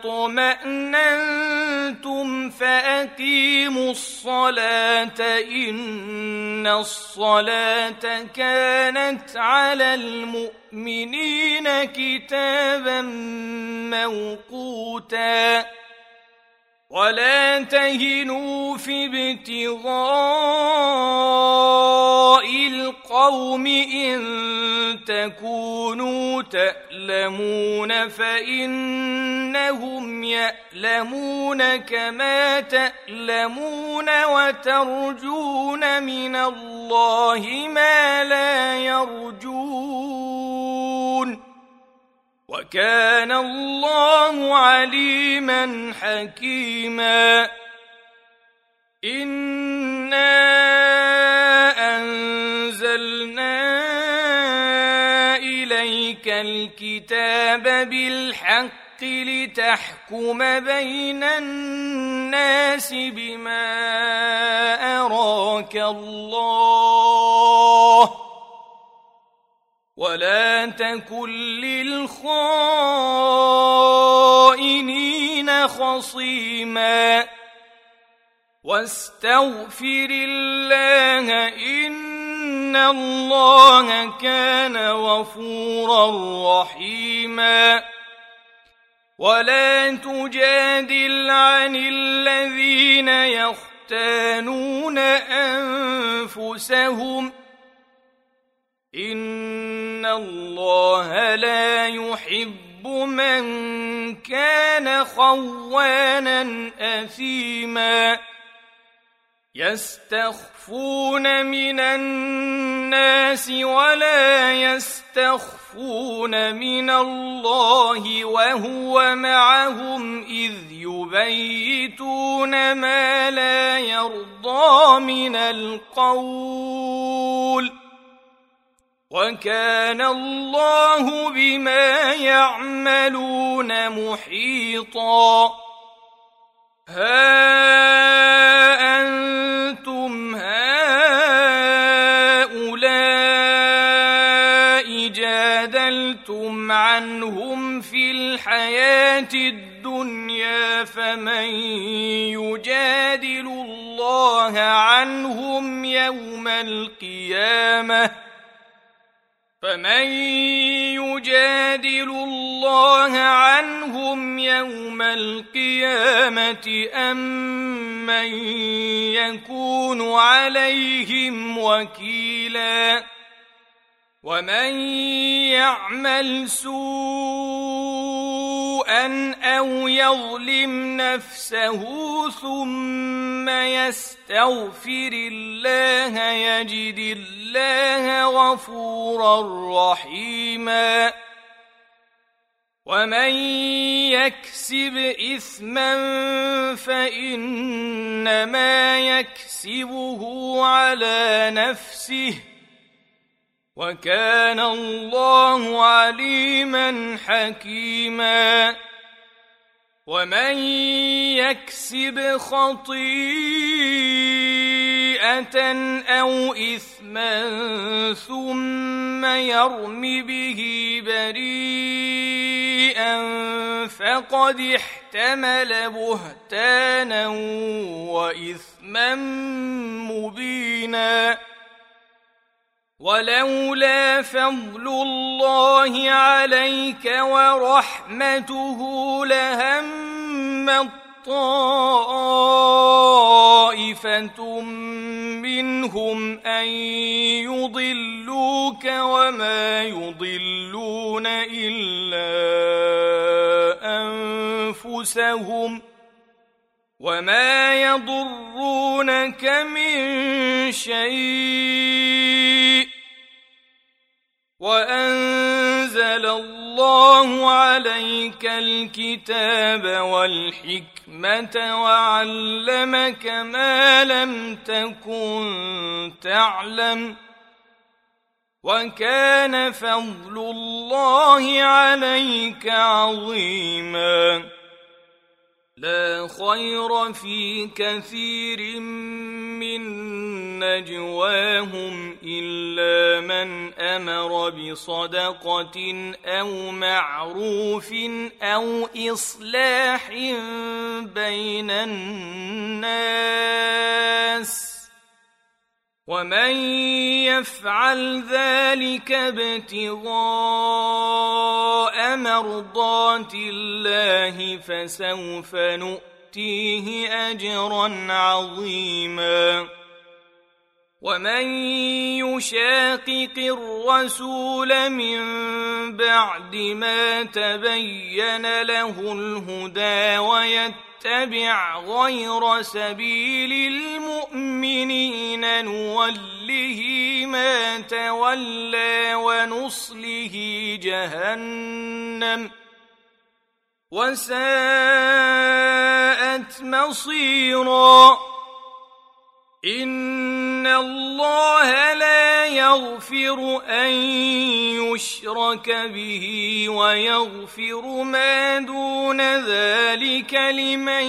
اطمأننتم فأقيموا الصلاة إن الصلاة كانت على المؤمنين كتابا موقوتا ولا تهنوا في ابتغاء القوم إن تكونوا تألمون فإنهم يألمون كما تألمون وترجون من الله ما لا يرجون وكان الله عليما حكيما إنا أنزلنا إليك الكتاب بالحق لتحكم بين الناس بما أراك الله ولا تكن للخائنين خصيما واستغفر الله إن إن الله كان غفورا رحيما. ولا تجادل عن الذين يختانون أنفسهم إن الله لا يحب من كان خوانا أثيما. يستخفون من الناس ولا يستخفون من الله وهو معهم إذ يبيتون ما لا يرضى من القول وكان الله بما يعملون محيطا. ها أنتم هؤلاء جادلتم عنهم في الحياة الدنيا فمن يجادل الله عنهم يوم القيامة فمن يجادل الله عنهم يوم القيامة أم من يكون عليهم وكيلا. ومن يعمل سوءا أو يظلم نفسه ثم يستغفر الله يجد الله غفورا رحيما. ومن يكسب إثما فإنما يكسبه على نفسه وكان الله عليما حكيما. ومن يكسب خطيئة أو إثما ثم يرم به بريئا فقد احتمل بهتانا وإثما مبينا. ولولا فضل الله عليك ورحمته لهم طائفة منهم أن يضلوك وما يضلون إلا أنفسهم وما يضرونك من شيء. وأنزل الله عليك الكتاب والحكمة وعلمك ما لم تكن تعلم وكان فضل الله عليك عظيما. لا خير في كثير من نجواهم إلا من أمر بصدقة أو معروف أو إصلاح بين الناس ومن يفعل ذلك ابتغاء مرضات الله فسوف نؤتيه أجرا عظيما. ومن يشاقق الرسول من بعد ما تبين له الهدى ويتبع غير سبيل المؤمنين نوله ما تولى ونصله جهنم وساءت مصيرا. إن الله لا يغفر أن يشرك به ويغفر ما دون ذلك لمن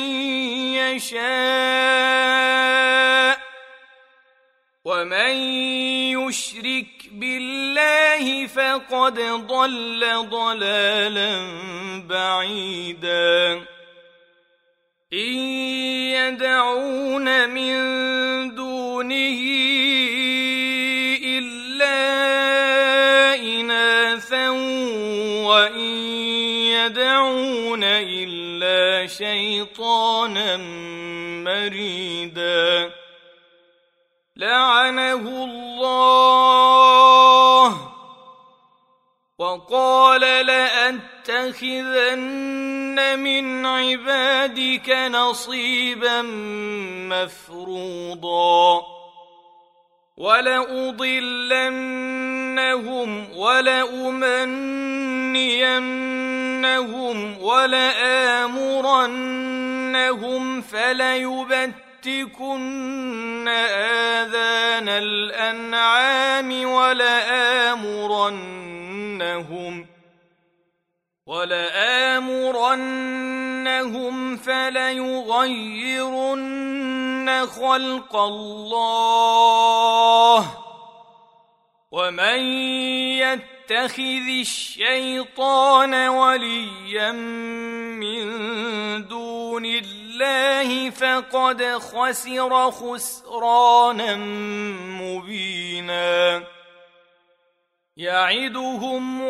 يشاء ومن يشرك بالله فقد ضل ضلالا بعيدا. إن يدعون من دونه إلا شيطانا مريدا لعنه الله وقال لأتخذن من عبادك نصيبا مفروضا ولأضلنهم ولأمنينهم ولآمرنهم فليبتكن آذان الأنعام ولآمرنهم ولآمرنهم فليغيرن خلق الله ومن يتخذ الشيطان وليا من دون الله فقد خسر خسرانا مبينا يعدهم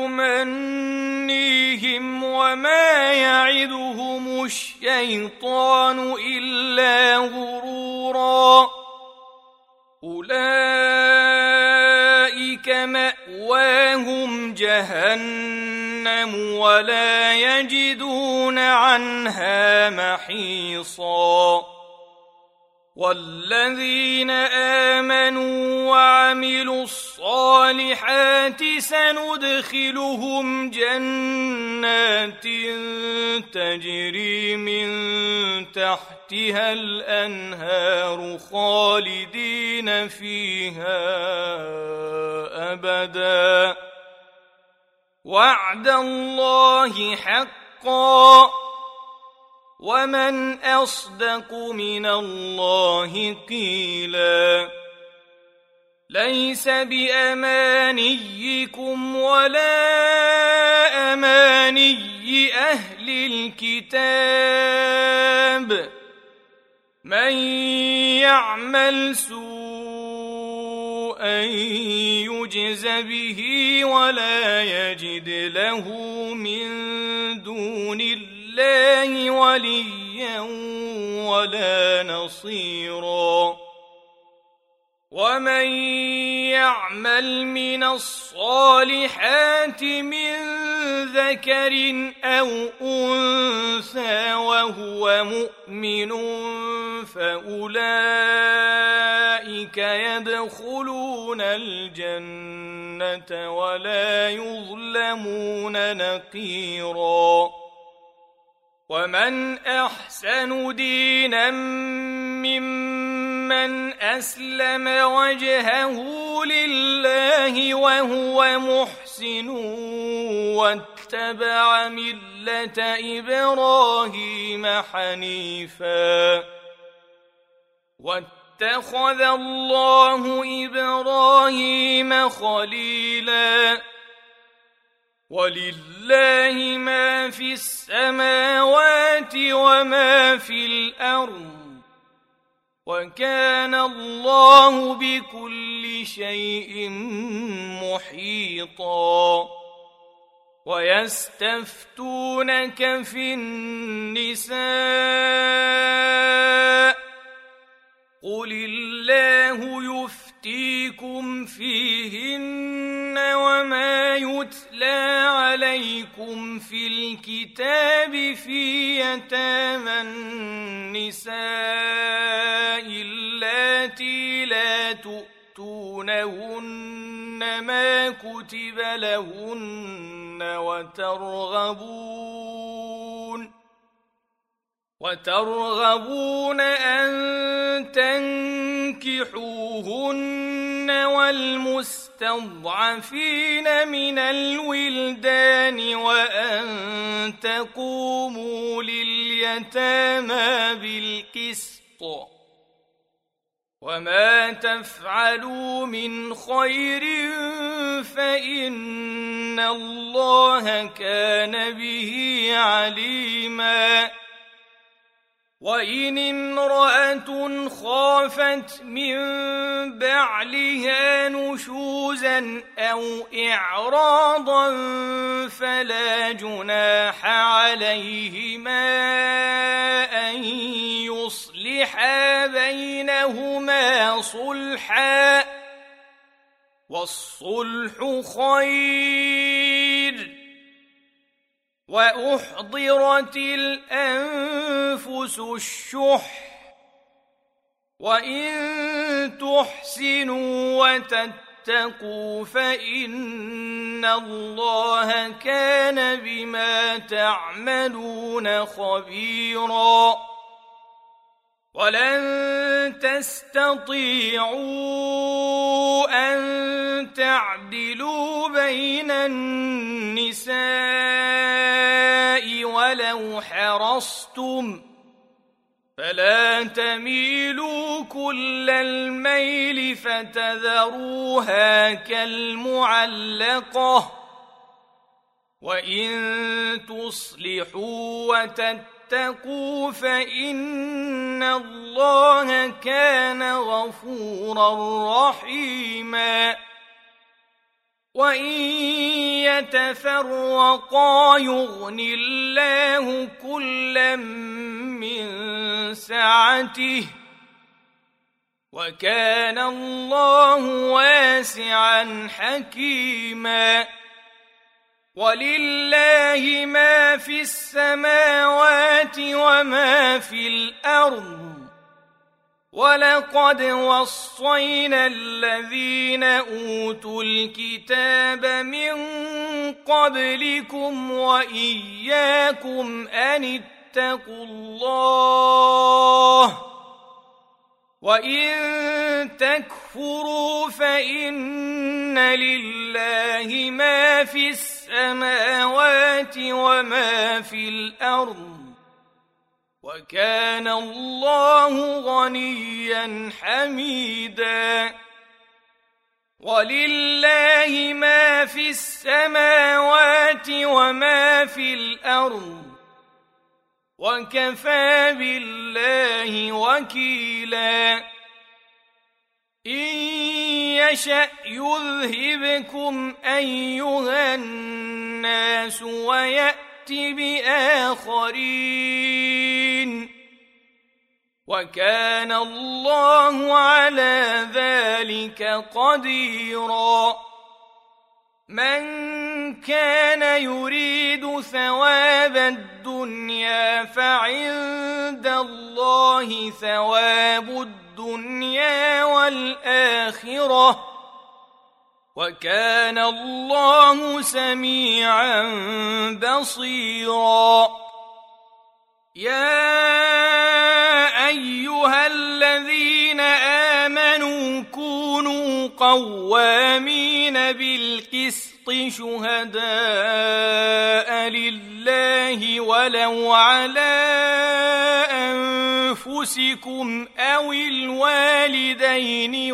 ويمنيهم وما يعدهم الشيطان إلا غرورا أولئك مأواهم جهنم ولا يجدون عنها محيصا والذين آمنوا وعملوا الصالحات سندخلهم جنات تجري من تحتها الأنهار خالدين فيها أبدا وعد الله حقا ومن أصدق من الله قيلا ليس بأمانيكم ولا أماني أهل الكتاب من يعمل سوءا يجز به ولا يجد له من دون الله الله وليا ولا نصيرا ومن يعمل من الصالحات من ذكر أو أنثى وهو مؤمن فأولئك يدخلون الجنة ولا يظلمون نقيرا ومن أحسن دينا ممن أسلم وجهه لله وهو محسن واتبع ملة إبراهيم حنيفا واتخذ الله إبراهيم خليلا ولله ما في السماوات وما في الأرض وكان الله بكل شيء محيطا ويستفتونك في النساء قل الله يفتيكم فيهن وما يتلى عليكم في الكتاب في يتامى النساء اللاتي لا تؤتونهن ما كتب لهن وترغبون وترغبون أن تنكحوهن والمستضعفين من الولدان وأن تقوموا لليتامى بالقسط وما تفعلوا من خير فإن الله كان به عليما وإن امرأة خافت من بعلها نشوزا أو إعراضا فلا جناح عليهما أن يصلحا بينهما صلحا والصلح خير. وأحضرت الأنفس الشح وإن تحسنوا وتتقوا فإن الله كان بما تعملون خبيرا. ولن تستطيعوا أن تعدلوا بين النساء ولو حرصتم فلا تميلوا كل الميل فتذروها كالمعلقة. وإن تصلحوا وتتقوا فإن الله كان غفورا رحيما. وإن يتفرقا يغن الله كلا من سعته وكان الله واسعا حكيما. ولله ما في السماوات وما في الأرض ولقد وصينا الذين أوتوا الكتاب من قبلكم وإياكم أن اتقوا الله وإن تكفروا فإن لله ما في السماوات وما في الأرض وكان الله غنيا حميدا. ولله ما في السماوات وما في الأرض وكفى بالله وكيلا. إن يشأ يذهبكم أيها الناس ويأتي بآخرين وكان الله على ذلك قديرا. من كان يريد ثواب الدنيا فعند الله ثواب الدنيا والآخرة وكان الله سميعا بصيرا. يا أيها الذين آمنوا كونوا قوامين بالقسط شهداء لله ولو على أنفسكم أو الوالدين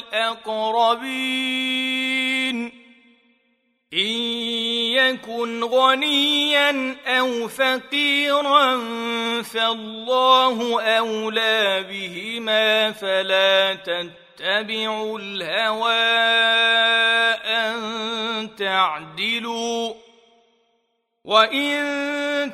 والأقربين إن يكن غنيا أو فقيرا فالله أولى بهما فلا تتبعوا الهوى أن تعدلوا وإن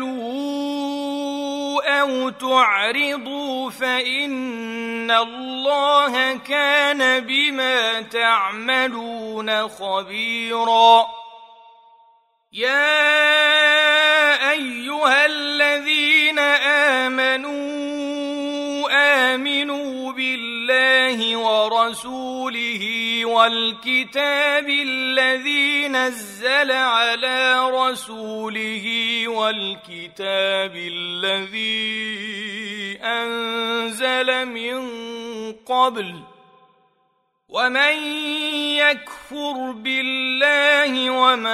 تلووا أو تعرضوا فإن الله كان بما تعملون خبيرا. يا أيها الذين آمنوا آمنوا بالله ورسوله والكتاب الذي نزل على رسوله والكتاب الذي أنزل من قبل ومن يكفر بالله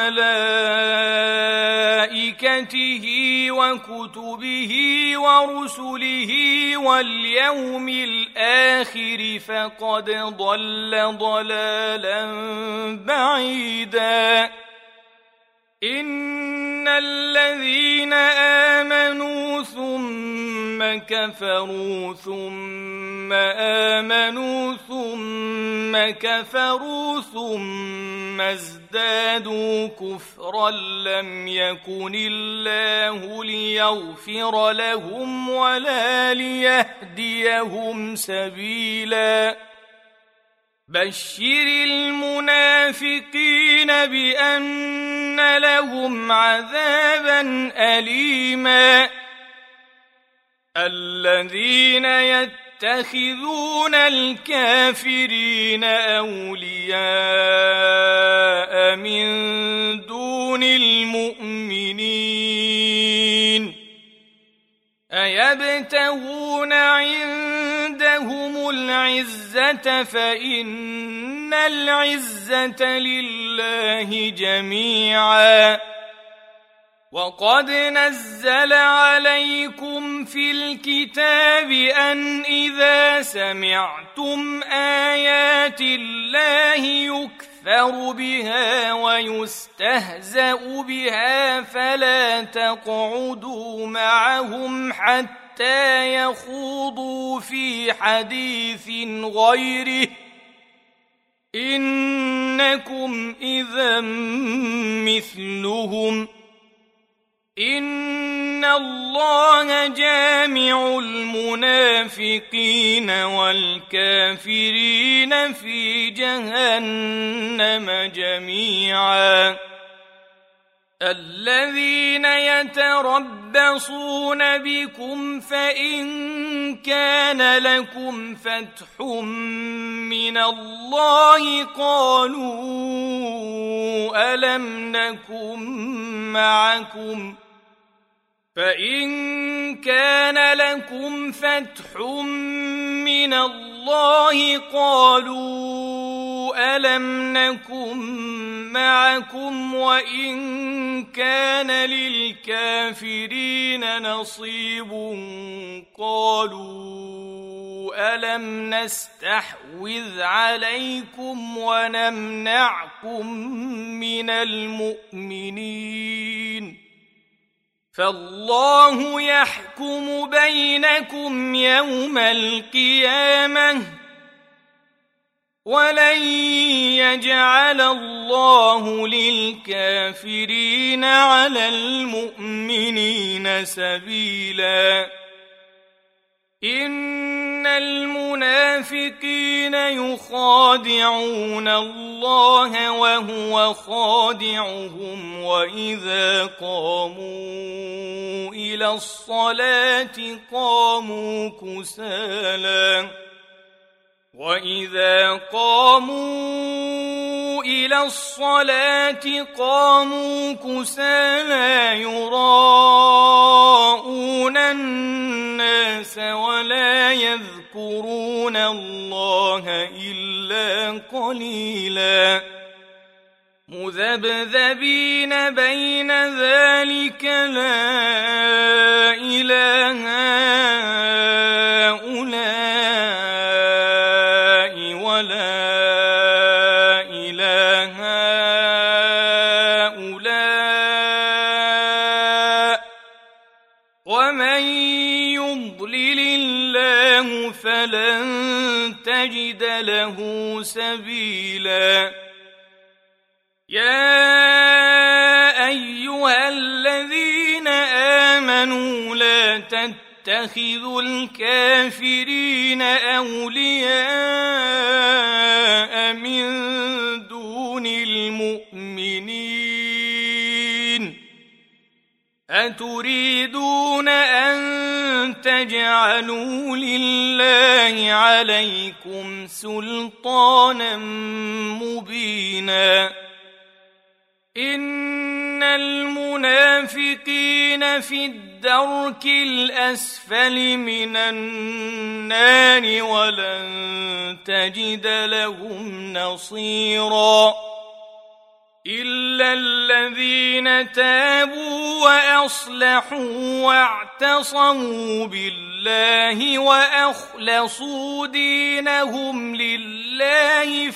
وملائكته وكتبه ورسله واليوم الآخر فقد ضل ضلالا بعيدا. إن الذين آمنوا ثم ثم كفروا ثم آمنوا ثم كفروا ثم ازدادوا كفرا لم يكن الله ليغفر لهم ولا ليهديهم سبيلا بشر المنافقين بأن لهم عذابا أليما الذين يتخذون الكافرين أولياء من دون المؤمنين أيبتغون عندهم العزة فإن العزة لله جميعا وقد نزل عليكم في الكتاب أن إذا سمعتم آيات الله يكفر بها ويستهزأ بها فلا تقعدوا معهم حتى يخوضوا في حديث غيره إنكم إذا مثلهم إن الله جامع المنافقين والكافرين في جهنم جميعا الذين يتربصون بكم فإن كان لكم فتح من الله قالوا ألم نكن معكم فإن كان لكم فتح من الله قالوا ألم نكن معكم وإن كان للكافرين نصيب قالوا ألم نستحوذ عليكم ونمنعكم من المؤمنين فالله يحكم بينكم يوم القيامة ولن يجعل الله للكافرين على المؤمنين سبيلا إن المنافقين يخادعون الله وهو خادعهم وإذا قاموا إلى الصلاة قاموا كسالى وإذا قاموا إلى الصلاة قاموا كسالى يراءون الناس ولا يذكرون الله إلا قليلا مذبذبين بين ذلك لا إله هؤلاء ولا إله هؤلاء ومن يضلل الله فلن تجد له سبيلا يا أيها الذين آمنوا لا تتخذوا الكافرين أولياء من دون المؤمنين أتريدون أن تجعلوا لله عليكم سلطانا مبينا إن المنافقين في الدرك الأسفل من النار ولن تجد لهم نصيرا إلا الذين تابوا وأصلحوا واعتصموا بالله وأخلصوا دينهم لله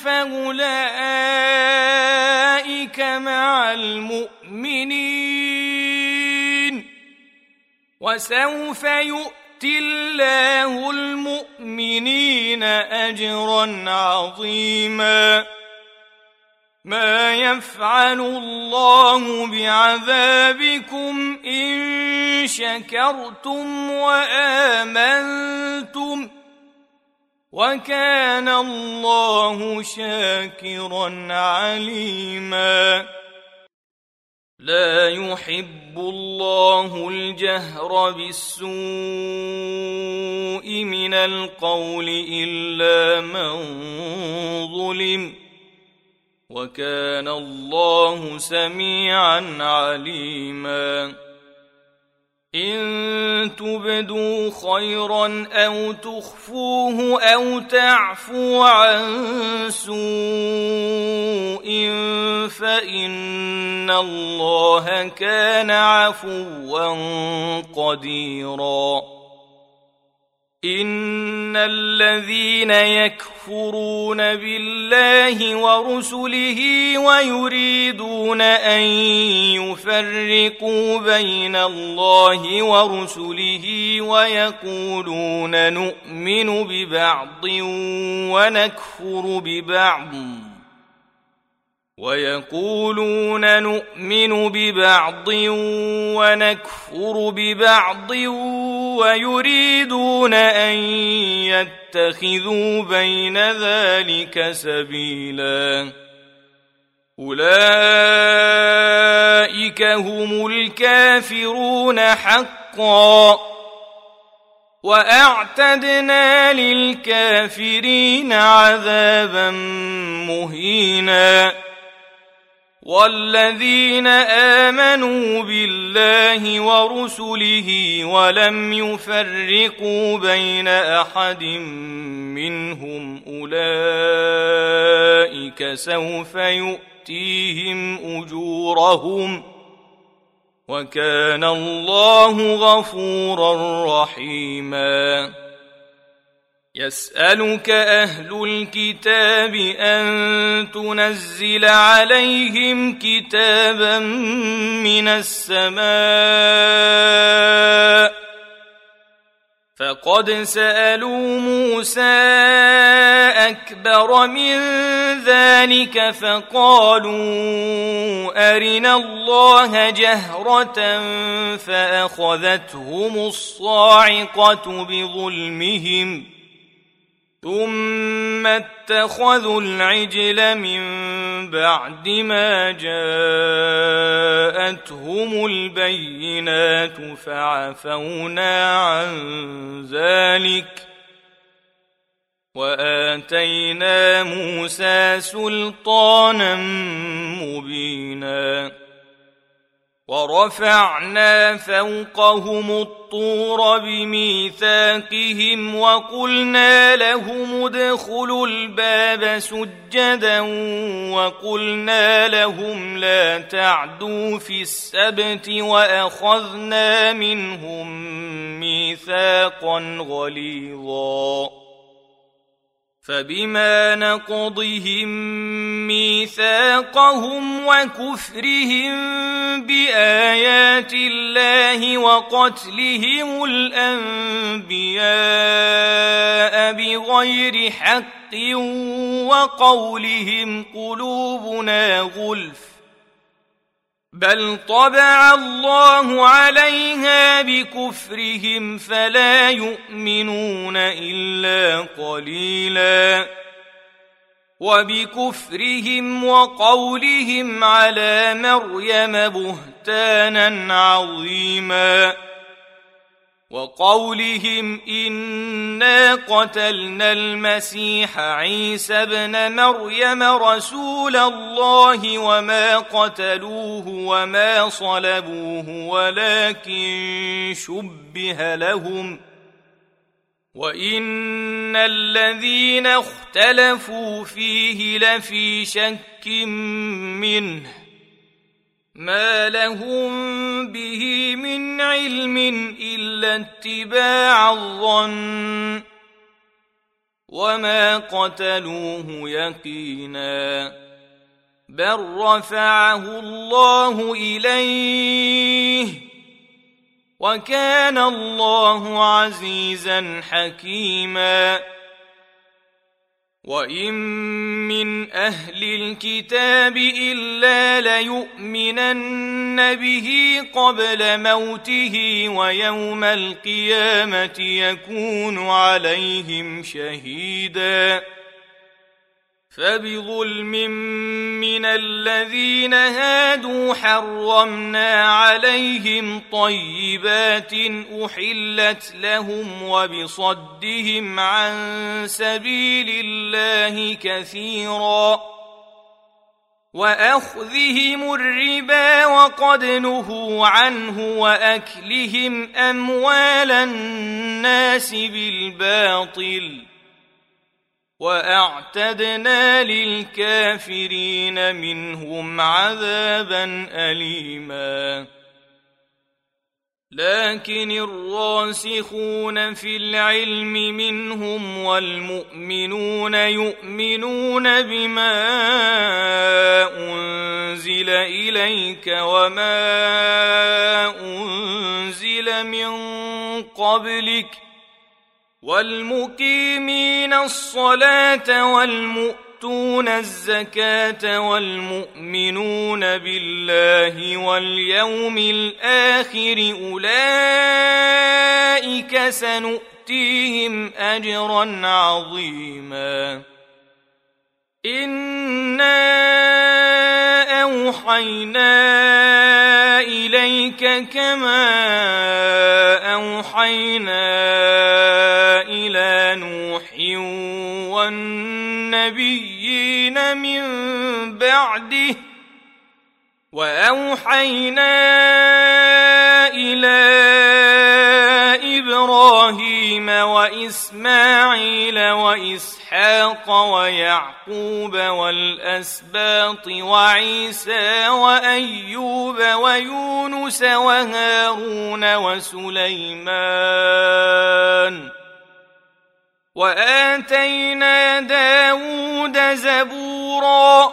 فأولئك مع المؤمنين وسوف يؤتي يؤت الله المؤمنين أجرا عظيما ما يفعل الله بعذابكم إن شكرتم وآمنتم وكان الله شاكرا عليما لا يحب الله الجهر بالسوء من القول إلا من ظلم وكان الله سميعا عليما إن تبدوا خيرا أو تخفوه أو تعفو عن سوء فإن الله كان عفوا قديرا إن الذين يكفرون بالله ورسله ويريدون أن يفرقوا بين الله ورسله ويقولون نؤمن ببعض ونكفر ببعض ويقولون نؤمن ببعض ونكفر ببعض ويريدون أن يتخذوا بين ذلك سبيلا أولئك هم الكافرون حقا وأعتدنا للكافرين عذابا مهينا والذين آمنوا بالله ورسله ولم يفرقوا بين أحد منهم أولئك سوف يؤتيهم أجورهم وكان الله غفورا رحيما يسألك أهل الكتاب أن تنزل عليهم كتابا من السماء فقد سألوا موسى أكبر من ذلك فقالوا أرنا الله جهرة فأخذتهم الصاعقة بظلمهم ثم اتخذوا العجل من بعد ما جاءتهم البينات فعفونا عن ذلك وآتينا موسى سلطانا مبينا ورفعنا فوقهم الطور بميثاقهم وقلنا لهم ادخلوا الباب سجدا وقلنا لهم لا تعدوا في السبت وأخذنا منهم ميثاقا غليظا فبما نقضهم ميثاقهم وكفرهم بآيات الله وقتلهم الأنبياء بغير حق وقولهم قلوبنا غلف بل طبع الله عليها بكفرهم فلا يؤمنون إلا قليلا وبكفرهم وقولهم على مريم بهتانا عظيما وقولهم إنا قتلنا المسيح عيسى ابن مريم رسول الله وما قتلوه وما صلبوه ولكن شبه لهم وإن الذين اختلفوا فيه لفي شك منه ما لهم به من علم إلا اتباع الظن وما قتلوه يقينا بل رفعه الله إليه وكان الله عزيزا حكيما. وإن من أهل الكتاب إلا ليؤمنن به قبل موته ويوم القيامة يكون عليهم شهيدا. فبظلم من الذين هادوا حرمنا عليهم طيبات أحلت لهم وبصدهم عن سبيل الله كثيرا وأخذهم الربا وقد نهوا عنه وأكلهم أموال الناس بالباطل وأعتدنا للكافرين منهم عذابا أليما. لكن الراسخون في العلم منهم والمؤمنون يؤمنون بما أنزل إليك وما أنزل من قبلك والمقيمين الصلاة والمؤتون الزكاة والمؤمنون بالله واليوم الآخر أولئك سنؤتيهم أجرا عظيما. إنا أوحينا إليك كما أوحينا إلى نوح والنبيين من بعده وأوحينا إلى إبراهيم وإسماعيل وإسحاق ويعقوب والأسباط وعيسى وأيوب ويونس وهارون وسليمان وآتينا داود زبورا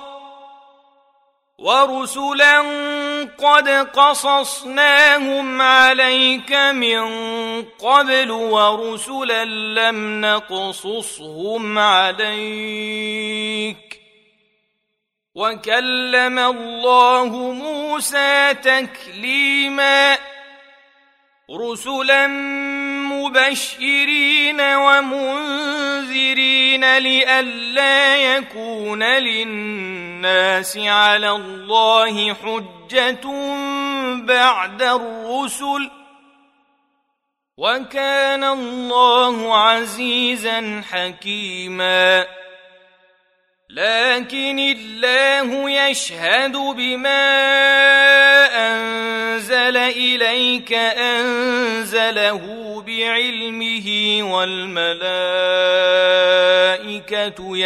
ورسلا قد قصصناهم عليك من قبل ورسلا لم نقصصهم عليك وكلم الله موسى تكليما. رسلا مبشرين ومنذرين لئلا يكون للناس على الله حجة بعد الرسل وكان الله عزيزا حكيما. لكن الله يشهد بما أنزل إليك أنزله بعلمه والملائكة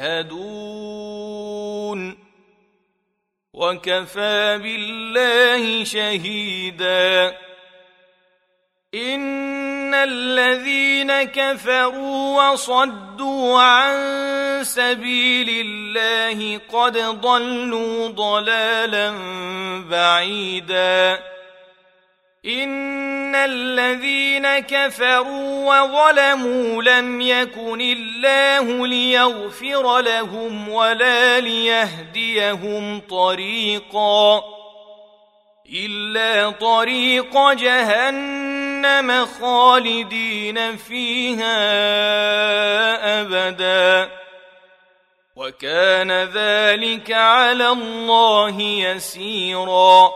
يشهدون وكفى بالله شهيدا. إن الذين كفروا وصدوا عن سبيل الله قد ضلوا ضلالا بعيدا. إن الذين كفروا وظلموا لم يكن الله ليغفر لهم ولا ليهديهم طريقا إلا طريق جهنم خالدين فيها أبدا وكان ذلك على الله يسيرا.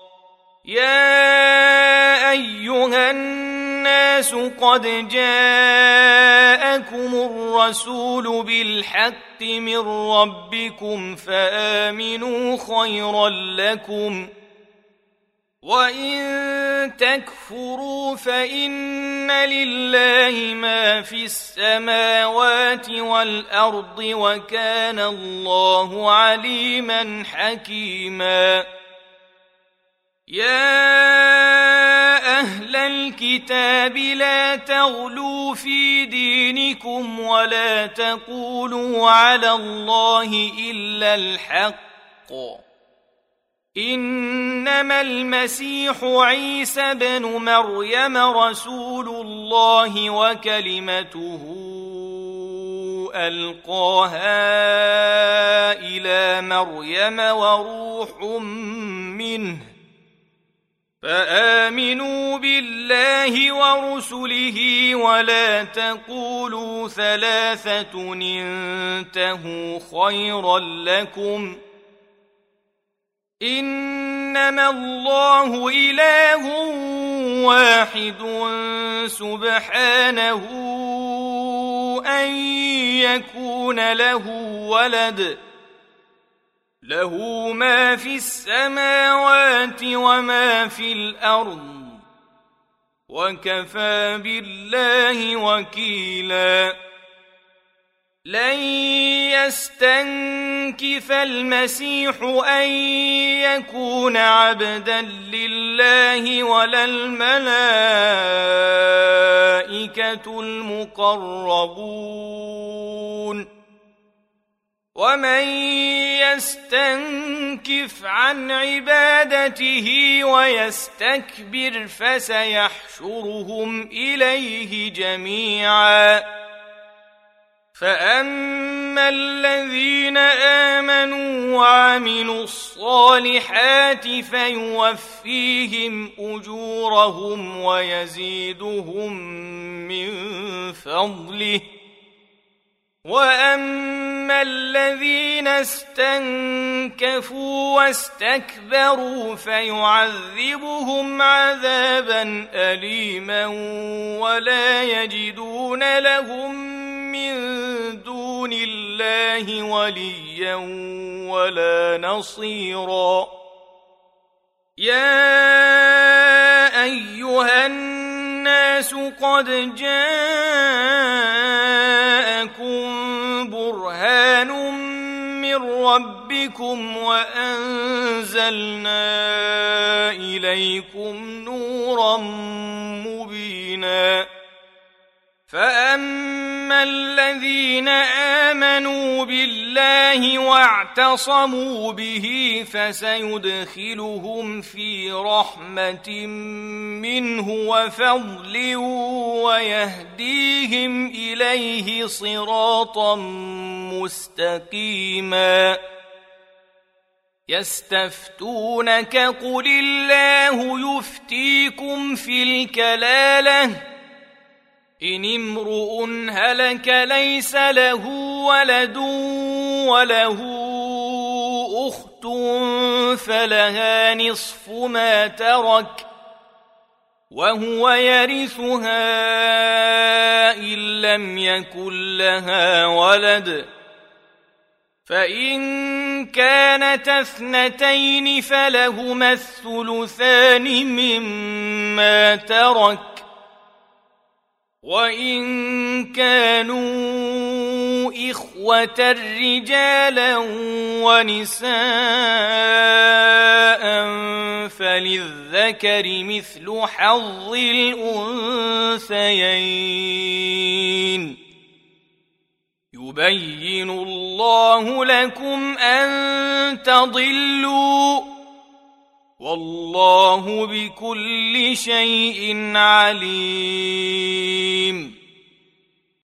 يا أيها الناس قد جاءكم الرسول بالحق من ربكم فآمنوا خيرا لكم وإن تكفروا فإن لله ما في السماوات والأرض وكان الله عليما حكيما. يا أهل الكتاب لا تغلوا في دينكم ولا تقولوا على الله إلا الحق إنما المسيح عيسى بن مريم رسول الله وكلمته ألقاها إلى مريم وروح منه فآمنوا بالله ورسله ولا تقولوا ثلاثة انتهوا خيرا لكم إنما الله إله واحد سبحانه أن يكون له ولد له ما في السماوات وما في الأرض وكفى بالله وكيلا لن يستنكف المسيح أن يكون عبدا لله ولا الملائكة المقربون ومن يستنكف عن عبادته ويستكبر فسيحشرهم إليه جميعا فأما الذين آمنوا وعملوا الصالحات فيوفيهم أجورهم ويزيدهم من فضله وأما الذين استنكفوا واستكبروا فيعذبهم عذابا أليما ولا يجدون لهم من دون الله وليا ولا نصيرا يا أيها الناس قد جاءكم برهان من ربكم وأنزلنا إليكم نورا مبينا فأما الذين آمنوا بالله واعتصموا به فسيدخلهم في رحمة منه وفضل ويهديهم إليه صراطا مستقيما يستفتونك قل الله يفتيكم في الكلالة إن امرؤ هلك ليس له ولد وله أخت فلها نصف ما ترك وهو يرثها إن لم يكن لها ولد فإن كانت اثنتين فلهما الثلثان مما ترك وإن كانوا إخوة رجالا ونساء فللذكر مثل حظ الأنثيين يبين الله لكم أن تضلوا والله بكل شيء عليم